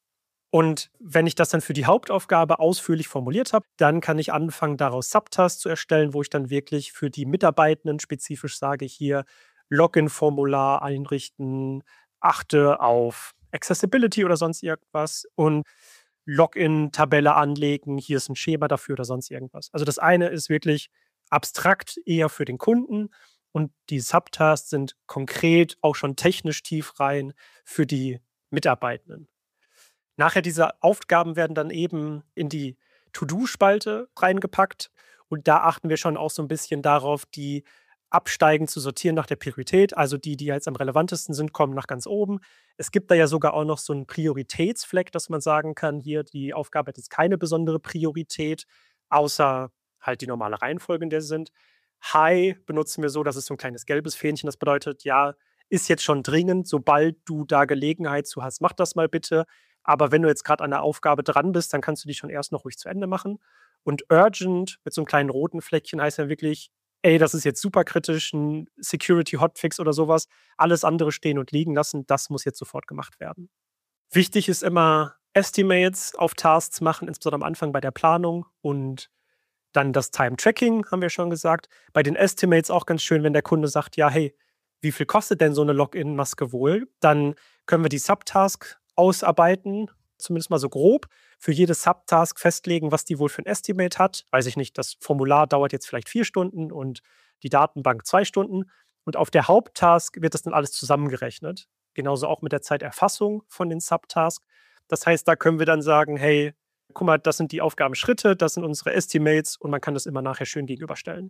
Und wenn ich das dann für die Hauptaufgabe ausführlich formuliert habe, dann kann ich anfangen, daraus Subtasks zu erstellen, wo ich dann wirklich für die Mitarbeitenden spezifisch sage, hier Login-Formular einrichten, achte auf Accessibility oder sonst irgendwas und Login-Tabelle anlegen, hier ist ein Schema dafür oder sonst irgendwas. Also das eine ist wirklich abstrakt eher für den Kunden und die Subtasks sind konkret auch schon technisch tief rein für die Mitarbeitenden. Nachher diese Aufgaben werden dann eben in die To-Do-Spalte reingepackt und da achten wir schon auch so ein bisschen darauf, die absteigend zu sortieren nach der Priorität. Also die, die jetzt am relevantesten sind, kommen nach ganz oben. Es gibt da ja sogar auch noch so einen Prioritätsfleck, dass man sagen kann, hier, die Aufgabe hat jetzt keine besondere Priorität, außer halt die normale Reihenfolge, in der sie sind. High benutzen wir so, das ist so ein kleines gelbes Fähnchen, das bedeutet, ja, ist jetzt schon dringend, sobald du da Gelegenheit zu hast, mach das mal bitte. Aber wenn du jetzt gerade an der Aufgabe dran bist, dann kannst du die schon erst noch ruhig zu Ende machen. Und urgent mit so einem kleinen roten Fleckchen heißt ja wirklich, ey, das ist jetzt super kritisch, ein Security-Hotfix oder sowas. Alles andere stehen und liegen lassen, das muss jetzt sofort gemacht werden. Wichtig ist immer, Estimates auf Tasks machen, insbesondere am Anfang bei der Planung und dann das Time-Tracking, haben wir schon gesagt. Bei den Estimates auch ganz schön, wenn der Kunde sagt, ja, hey, wie viel kostet denn so eine Login-Maske wohl? Dann können wir die Subtask ausarbeiten, zumindest mal so grob, für jede Subtask festlegen, was die wohl für ein Estimate hat. Weiß ich nicht, das Formular dauert jetzt vielleicht vier Stunden und die Datenbank zwei Stunden. Und auf der Haupttask wird das dann alles zusammengerechnet. Genauso auch mit der Zeiterfassung von den Subtasks. Das heißt, da können wir dann sagen, hey, guck mal, das sind die Aufgabenschritte, das sind unsere Estimates und man kann das immer nachher schön gegenüberstellen.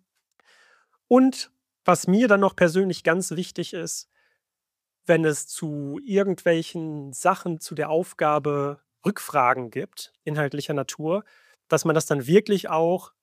Und was mir dann noch persönlich ganz wichtig ist, wenn es zu irgendwelchen Sachen zu der Aufgabe Rückfragen gibt, inhaltlicher Natur, dass man das dann wirklich auch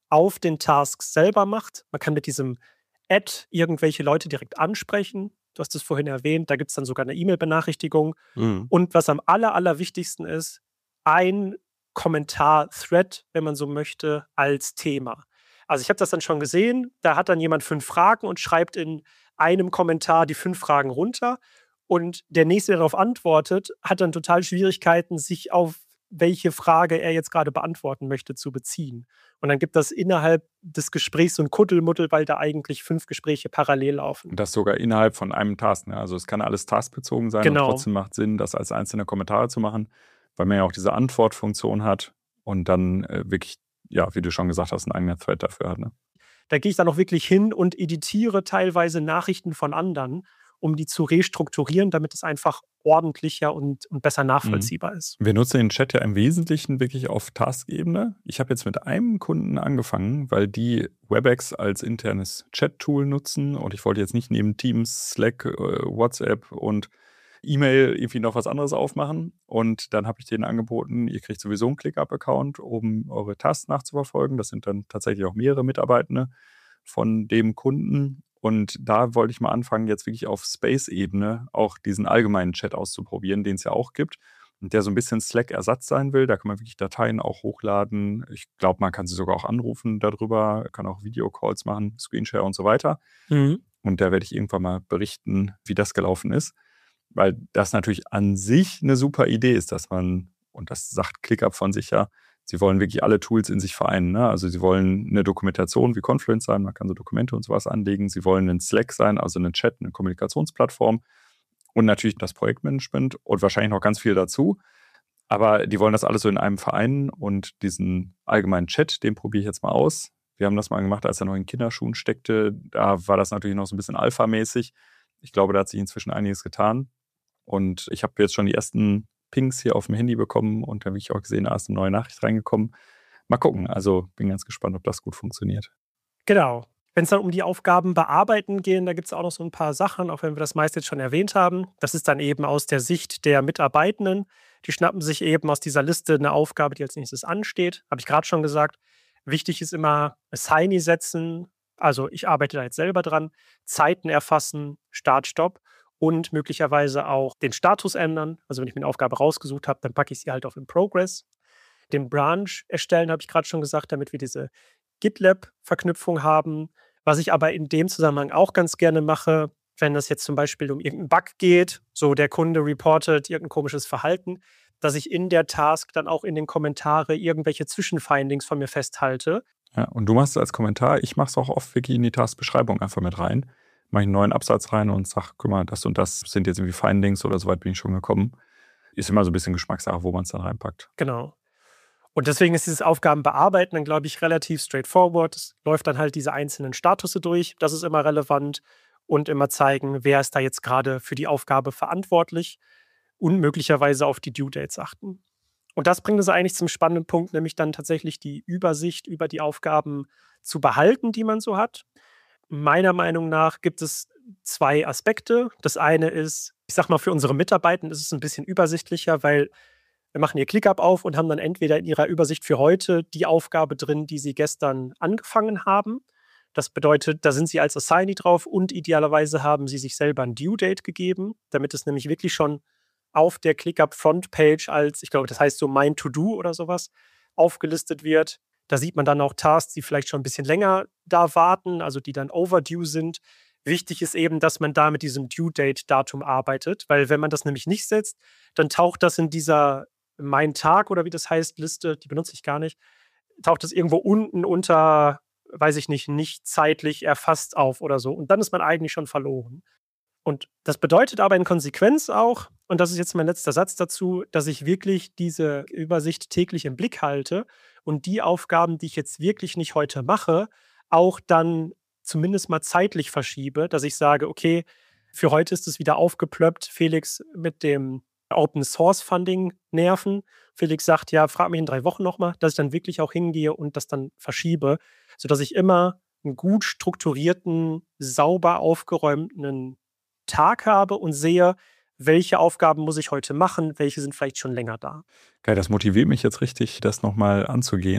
auf den Tasks selber macht. Man kann mit diesem Add irgendwelche Leute direkt ansprechen. Du hast es vorhin erwähnt, da gibt es dann sogar eine E-Mail-Benachrichtigung. Mhm. Und was am aller, allerwichtigsten ist, ein Kommentar-Thread, wenn man so möchte, als Thema. Also ich habe das dann schon gesehen, da hat dann jemand fünf Fragen und schreibt in einem Kommentar die fünf Fragen runter. Und der Nächste, der darauf antwortet, hat dann total Schwierigkeiten, sich auf welche Frage er jetzt gerade beantworten möchte, zu beziehen. Und dann gibt das innerhalb des Gesprächs so ein Kuddelmuddel, weil da eigentlich fünf Gespräche parallel laufen. Und das sogar innerhalb von einem Task. Ne? Also es kann alles taskbezogen sein Genau. und trotzdem macht Sinn, das als einzelne Kommentare zu machen, weil man ja auch diese Antwortfunktion hat und dann äh, wirklich, ja, wie du schon gesagt hast, einen eigenen Thread dafür hat. Ne? Da gehe ich dann auch wirklich hin und editiere teilweise Nachrichten von anderen, um die zu restrukturieren, damit es einfach ordentlicher und, und besser nachvollziehbar ist. Wir nutzen den Chat ja im Wesentlichen wirklich auf Task-Ebene. Ich habe jetzt mit einem Kunden angefangen, weil die Webex als internes Chat-Tool nutzen und ich wollte jetzt nicht neben Teams, Slack, äh, WhatsApp und E-Mail irgendwie noch was anderes aufmachen. Und dann habe ich denen angeboten, ihr kriegt sowieso einen ClickUp-Account, um eure Tasks nachzuverfolgen. Das sind dann tatsächlich auch mehrere Mitarbeitende von dem Kunden. Und da wollte ich mal anfangen, jetzt wirklich auf Space-Ebene auch diesen allgemeinen Chat auszuprobieren, den es ja auch gibt. Und der so ein bisschen Slack-Ersatz sein will. Da kann man wirklich Dateien auch hochladen. Ich glaube, man kann sie sogar auch anrufen darüber, kann auch Videocalls machen, Screenshare und so weiter. Mhm. Und da werde ich irgendwann mal berichten, wie das gelaufen ist. Weil das natürlich an sich eine super Idee ist, dass man, und das sagt ClickUp von sich ja, sie wollen wirklich alle Tools in sich vereinen. Ne? Also sie wollen eine Dokumentation wie Confluence sein, man kann so Dokumente und sowas anlegen. Sie wollen ein Slack sein, also einen Chat, eine Kommunikationsplattform und natürlich das Projektmanagement und wahrscheinlich noch ganz viel dazu. Aber die wollen das alles so in einem vereinen und diesen allgemeinen Chat, den probiere ich jetzt mal aus. Wir haben das mal gemacht, als er noch in Kinderschuhen steckte. Da war das natürlich noch so ein bisschen alpha-mäßig. Ich glaube, da hat sich inzwischen einiges getan. Und ich habe jetzt schon die ersten Pings hier auf dem Handy bekommen und da habe ich auch gesehen, da ist eine neue Nachricht reingekommen. Mal gucken. Also bin ganz gespannt, ob das gut funktioniert. Genau. Wenn es dann um die Aufgaben bearbeiten gehen, da gibt es auch noch so ein paar Sachen, auch wenn wir das meist jetzt schon erwähnt haben. Das ist dann eben aus der Sicht der Mitarbeitenden. Die schnappen sich eben aus dieser Liste eine Aufgabe, die als nächstes ansteht. Habe ich gerade schon gesagt. Wichtig ist immer Assignee setzen. Also ich arbeite da jetzt selber dran. Zeiten erfassen, Start, Stopp. Und möglicherweise auch den Status ändern. Also wenn ich mir eine Aufgabe rausgesucht habe, dann packe ich sie halt auf in Progress. Den Branch erstellen, habe ich gerade schon gesagt, damit wir diese GitLab-Verknüpfung haben. Was ich aber in dem Zusammenhang auch ganz gerne mache, wenn es jetzt zum Beispiel um irgendeinen Bug geht, so der Kunde reportet irgendein komisches Verhalten, dass ich in der Task dann auch in den Kommentare irgendwelche Zwischenfindings von mir festhalte. Ja, und du machst es als Kommentar. Ich mache es auch oft wirklich in die Taskbeschreibung einfach mit rein. Mache ich einen neuen Absatz rein und sage, guck mal, das und das sind jetzt irgendwie Findings oder so weit bin ich schon gekommen. Ist immer so ein bisschen Geschmackssache, wo man es dann reinpackt. Genau. Und deswegen ist dieses Aufgabenbearbeiten dann, glaube ich, relativ straightforward. Es läuft dann halt diese einzelnen Statusse durch. Das ist immer relevant. Und immer zeigen, wer ist da jetzt gerade für die Aufgabe verantwortlich und möglicherweise auf die Due Dates achten. Und das bringt uns eigentlich zum spannenden Punkt, nämlich dann tatsächlich die Übersicht über die Aufgaben zu behalten, die man so hat. Meiner Meinung nach gibt es zwei Aspekte. Das eine ist, ich sag mal, für unsere Mitarbeitenden ist es ein bisschen übersichtlicher, weil wir machen ihr ClickUp auf und haben dann entweder in ihrer Übersicht für heute die Aufgabe drin, die sie gestern angefangen haben. Das bedeutet, da sind sie als Assignee drauf und idealerweise haben sie sich selber ein Due Date gegeben, damit es nämlich wirklich schon auf der ClickUp Frontpage als, ich glaube, das heißt so mein To-Do oder sowas, aufgelistet wird. Da sieht man dann auch Tasks, die vielleicht schon ein bisschen länger da warten, also die dann overdue sind. Wichtig ist eben, dass man da mit diesem Due-Date-Datum arbeitet, weil wenn man das nämlich nicht setzt, dann taucht das in dieser Mein Tag oder wie das heißt, Liste, die benutze ich gar nicht, taucht das irgendwo unten unter, weiß ich nicht, nicht zeitlich erfasst auf oder so. Und dann ist man eigentlich schon verloren. Und das bedeutet aber in Konsequenz auch, und das ist jetzt mein letzter Satz dazu, dass ich wirklich diese Übersicht täglich im Blick halte und die Aufgaben, die ich jetzt wirklich nicht heute mache, auch dann zumindest mal zeitlich verschiebe, dass ich sage, okay, für heute ist es wieder aufgeplöppt, Felix mit dem Open Source Funding nerven. Felix sagt, ja, frag mich in drei Wochen nochmal, dass ich dann wirklich auch hingehe und das dann verschiebe, sodass ich immer einen gut strukturierten, sauber aufgeräumten Tag habe und sehe, welche Aufgaben muss ich heute machen, welche sind vielleicht schon länger da. Geil, das motiviert mich jetzt richtig, das nochmal anzugehen.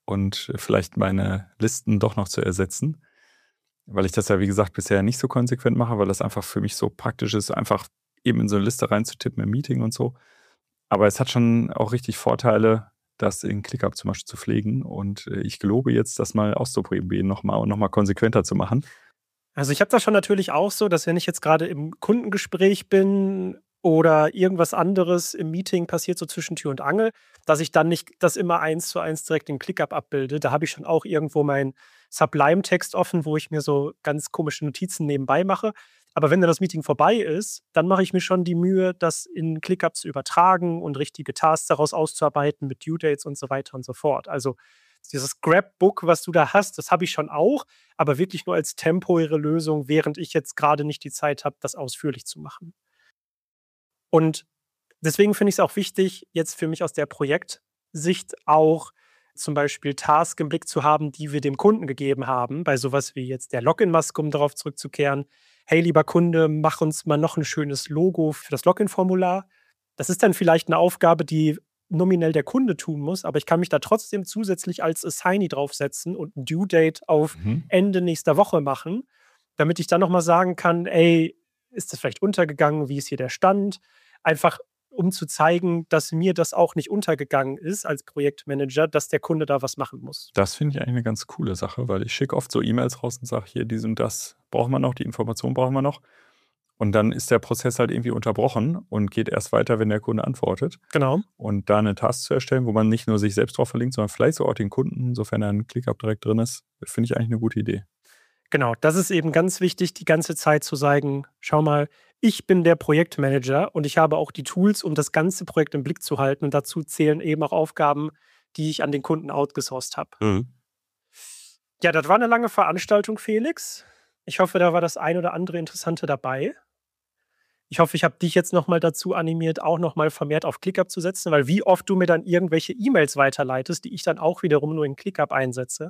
und vielleicht meine Listen doch noch zu ersetzen. Weil ich das ja, wie gesagt, bisher nicht so konsequent mache, weil das einfach für mich so praktisch ist, einfach eben in so eine Liste reinzutippen im Meeting und so. Aber es hat schon auch richtig Vorteile, das in ClickUp zum Beispiel zu pflegen. Und äh, ich gelobe jetzt, das mal auszuprobieren nochmal und nochmal konsequenter zu machen. Also ich habe das schon natürlich auch so, dass wenn ich jetzt gerade im Kundengespräch bin oder irgendwas anderes im Meeting passiert, so zwischen Tür und Angel, dass ich dann nicht das immer eins zu eins direkt in ClickUp abbilde. Da habe ich schon auch irgendwo meinen Sublime-Text offen, wo ich mir so ganz komische Notizen nebenbei mache. Aber wenn dann das Meeting vorbei ist, dann mache ich mir schon die Mühe, das in ClickUp zu übertragen und richtige Tasks daraus auszuarbeiten mit Due Dates und so weiter und so fort. Also dieses Scrapbook, was du da hast, das habe ich schon auch, aber wirklich nur als temporäre Lösung, während ich jetzt gerade nicht die Zeit habe, das ausführlich zu machen. Und deswegen finde ich es auch wichtig, jetzt für mich aus der Projektsicht auch zum Beispiel Tasks im Blick zu haben, die wir dem Kunden gegeben haben, bei sowas wie jetzt der Login-Maske, um darauf zurückzukehren. Hey, lieber Kunde, mach uns mal noch ein schönes Logo für das Login-Formular. Das ist dann vielleicht eine Aufgabe, die nominell der Kunde tun muss, aber ich kann mich da trotzdem zusätzlich als Assignee draufsetzen und ein Due-Date auf Mhm. Ende nächster Woche machen, damit ich dann nochmal sagen kann, ey, ist das vielleicht untergegangen, wie ist hier der Stand? Einfach um zu zeigen, dass mir das auch nicht untergegangen ist als Projektmanager, dass der Kunde da was machen muss. Das finde ich eigentlich eine ganz coole Sache, weil ich schicke oft so E-Mails raus und sage, hier, dies und das brauchen wir noch, die Information brauchen wir noch. Und dann ist der Prozess halt irgendwie unterbrochen und geht erst weiter, wenn der Kunde antwortet. Genau. Und da eine Task zu erstellen, wo man nicht nur sich selbst drauf verlinkt, sondern vielleicht so auch den Kunden, sofern da ein ClickUp direkt drin ist, finde ich eigentlich eine gute Idee. Genau, das ist eben ganz wichtig, die ganze Zeit zu sagen, schau mal, ich bin der Projektmanager und ich habe auch die Tools, um das ganze Projekt im Blick zu halten. Und dazu zählen eben auch Aufgaben, die ich an den Kunden outgesourced habe. Mhm. Ja, das war eine lange Veranstaltung, Felix. Ich hoffe, da war das ein oder andere Interessante dabei. Ich hoffe, ich habe dich jetzt nochmal dazu animiert, auch nochmal vermehrt auf ClickUp zu setzen, weil wie oft du mir dann irgendwelche E-Mails weiterleitest, die ich dann auch wiederum nur in ClickUp einsetze.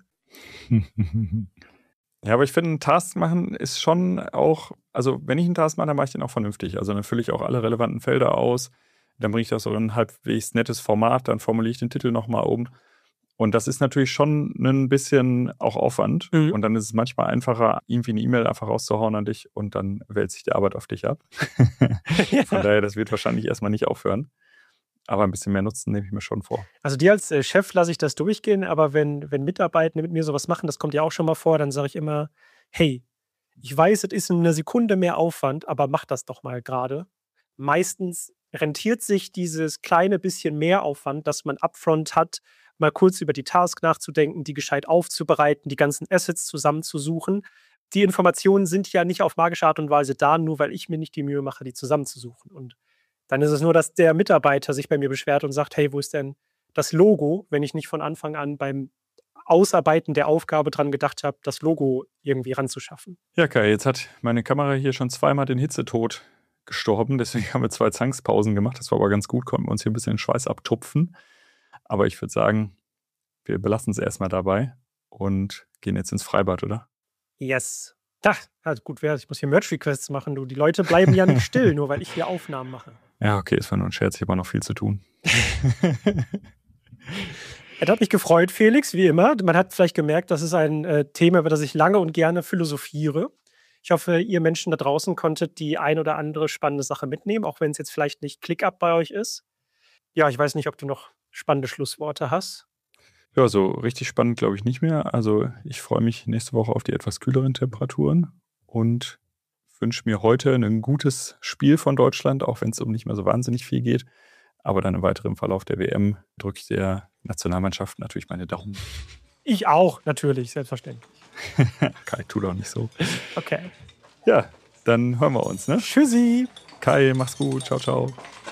Ja, aber ich finde, ein Task machen ist schon auch, also wenn ich einen Task mache, dann mache ich den auch vernünftig. Also dann fülle ich auch alle relevanten Felder aus, dann bringe ich das so in ein halbwegs nettes Format, dann formuliere ich den Titel nochmal oben. Und das ist natürlich schon ein bisschen auch Aufwand. Mhm. Und dann ist es manchmal einfacher, irgendwie eine E-Mail einfach rauszuhauen an dich und dann wälzt sich die Arbeit auf dich ab. Ja. Von daher, das wird wahrscheinlich erstmal nicht aufhören. Aber ein bisschen mehr Nutzen nehme ich mir schon vor. Also dir als äh, Chef lasse ich das durchgehen, aber wenn, wenn Mitarbeitende mit mir sowas machen, das kommt ja auch schon mal vor, dann sage ich immer, hey, ich weiß, es ist eine Sekunde mehr Aufwand, aber mach das doch mal gerade. Meistens rentiert sich dieses kleine bisschen mehr Aufwand, das man upfront hat, mal kurz über die Task nachzudenken, die gescheit aufzubereiten, die ganzen Assets zusammenzusuchen. Die Informationen sind ja nicht auf magische Art und Weise da, nur weil ich mir nicht die Mühe mache, die zusammenzusuchen. Und dann ist es nur, dass der Mitarbeiter sich bei mir beschwert und sagt, hey, wo ist denn das Logo, wenn ich nicht von Anfang an beim Ausarbeiten der Aufgabe dran gedacht habe, das Logo irgendwie ranzuschaffen. Ja, Kai, jetzt hat meine Kamera hier schon zweimal den Hitzetod gestorben. Deswegen haben wir zwei Zwangspausen gemacht. Das war aber ganz gut, konnten wir uns hier ein bisschen den Schweiß abtupfen. Aber ich würde sagen, wir belassen es erstmal dabei und gehen jetzt ins Freibad, oder? Yes. Da, also gut wäre, ich muss hier Merch-Requests machen, du. Die Leute bleiben ja nicht still, nur weil ich hier Aufnahmen mache. Ja, okay, es war nur ein Scherz, ich habe auch noch viel zu tun. Es hat mich gefreut, Felix, wie immer. Man hat vielleicht gemerkt, das ist ein äh, Thema, über das ich lange und gerne philosophiere. Ich hoffe, ihr Menschen da draußen konntet die ein oder andere spannende Sache mitnehmen, auch wenn es jetzt vielleicht nicht ClickUp bei euch ist. Ja, ich weiß nicht, ob du noch spannende Schlussworte hast. Ja, so richtig spannend glaube ich nicht mehr. Also ich freue mich nächste Woche auf die etwas kühleren Temperaturen und wünsche mir heute ein gutes Spiel von Deutschland, auch wenn es um nicht mehr so wahnsinnig viel geht. Aber dann im weiteren Verlauf der W M drücke ich der Nationalmannschaft natürlich meine Daumen. Ich auch, natürlich, selbstverständlich. Kai, tu doch nicht so. Okay. Ja, dann hören wir uns, ne? Tschüssi. Kai, mach's gut. Ciao, ciao.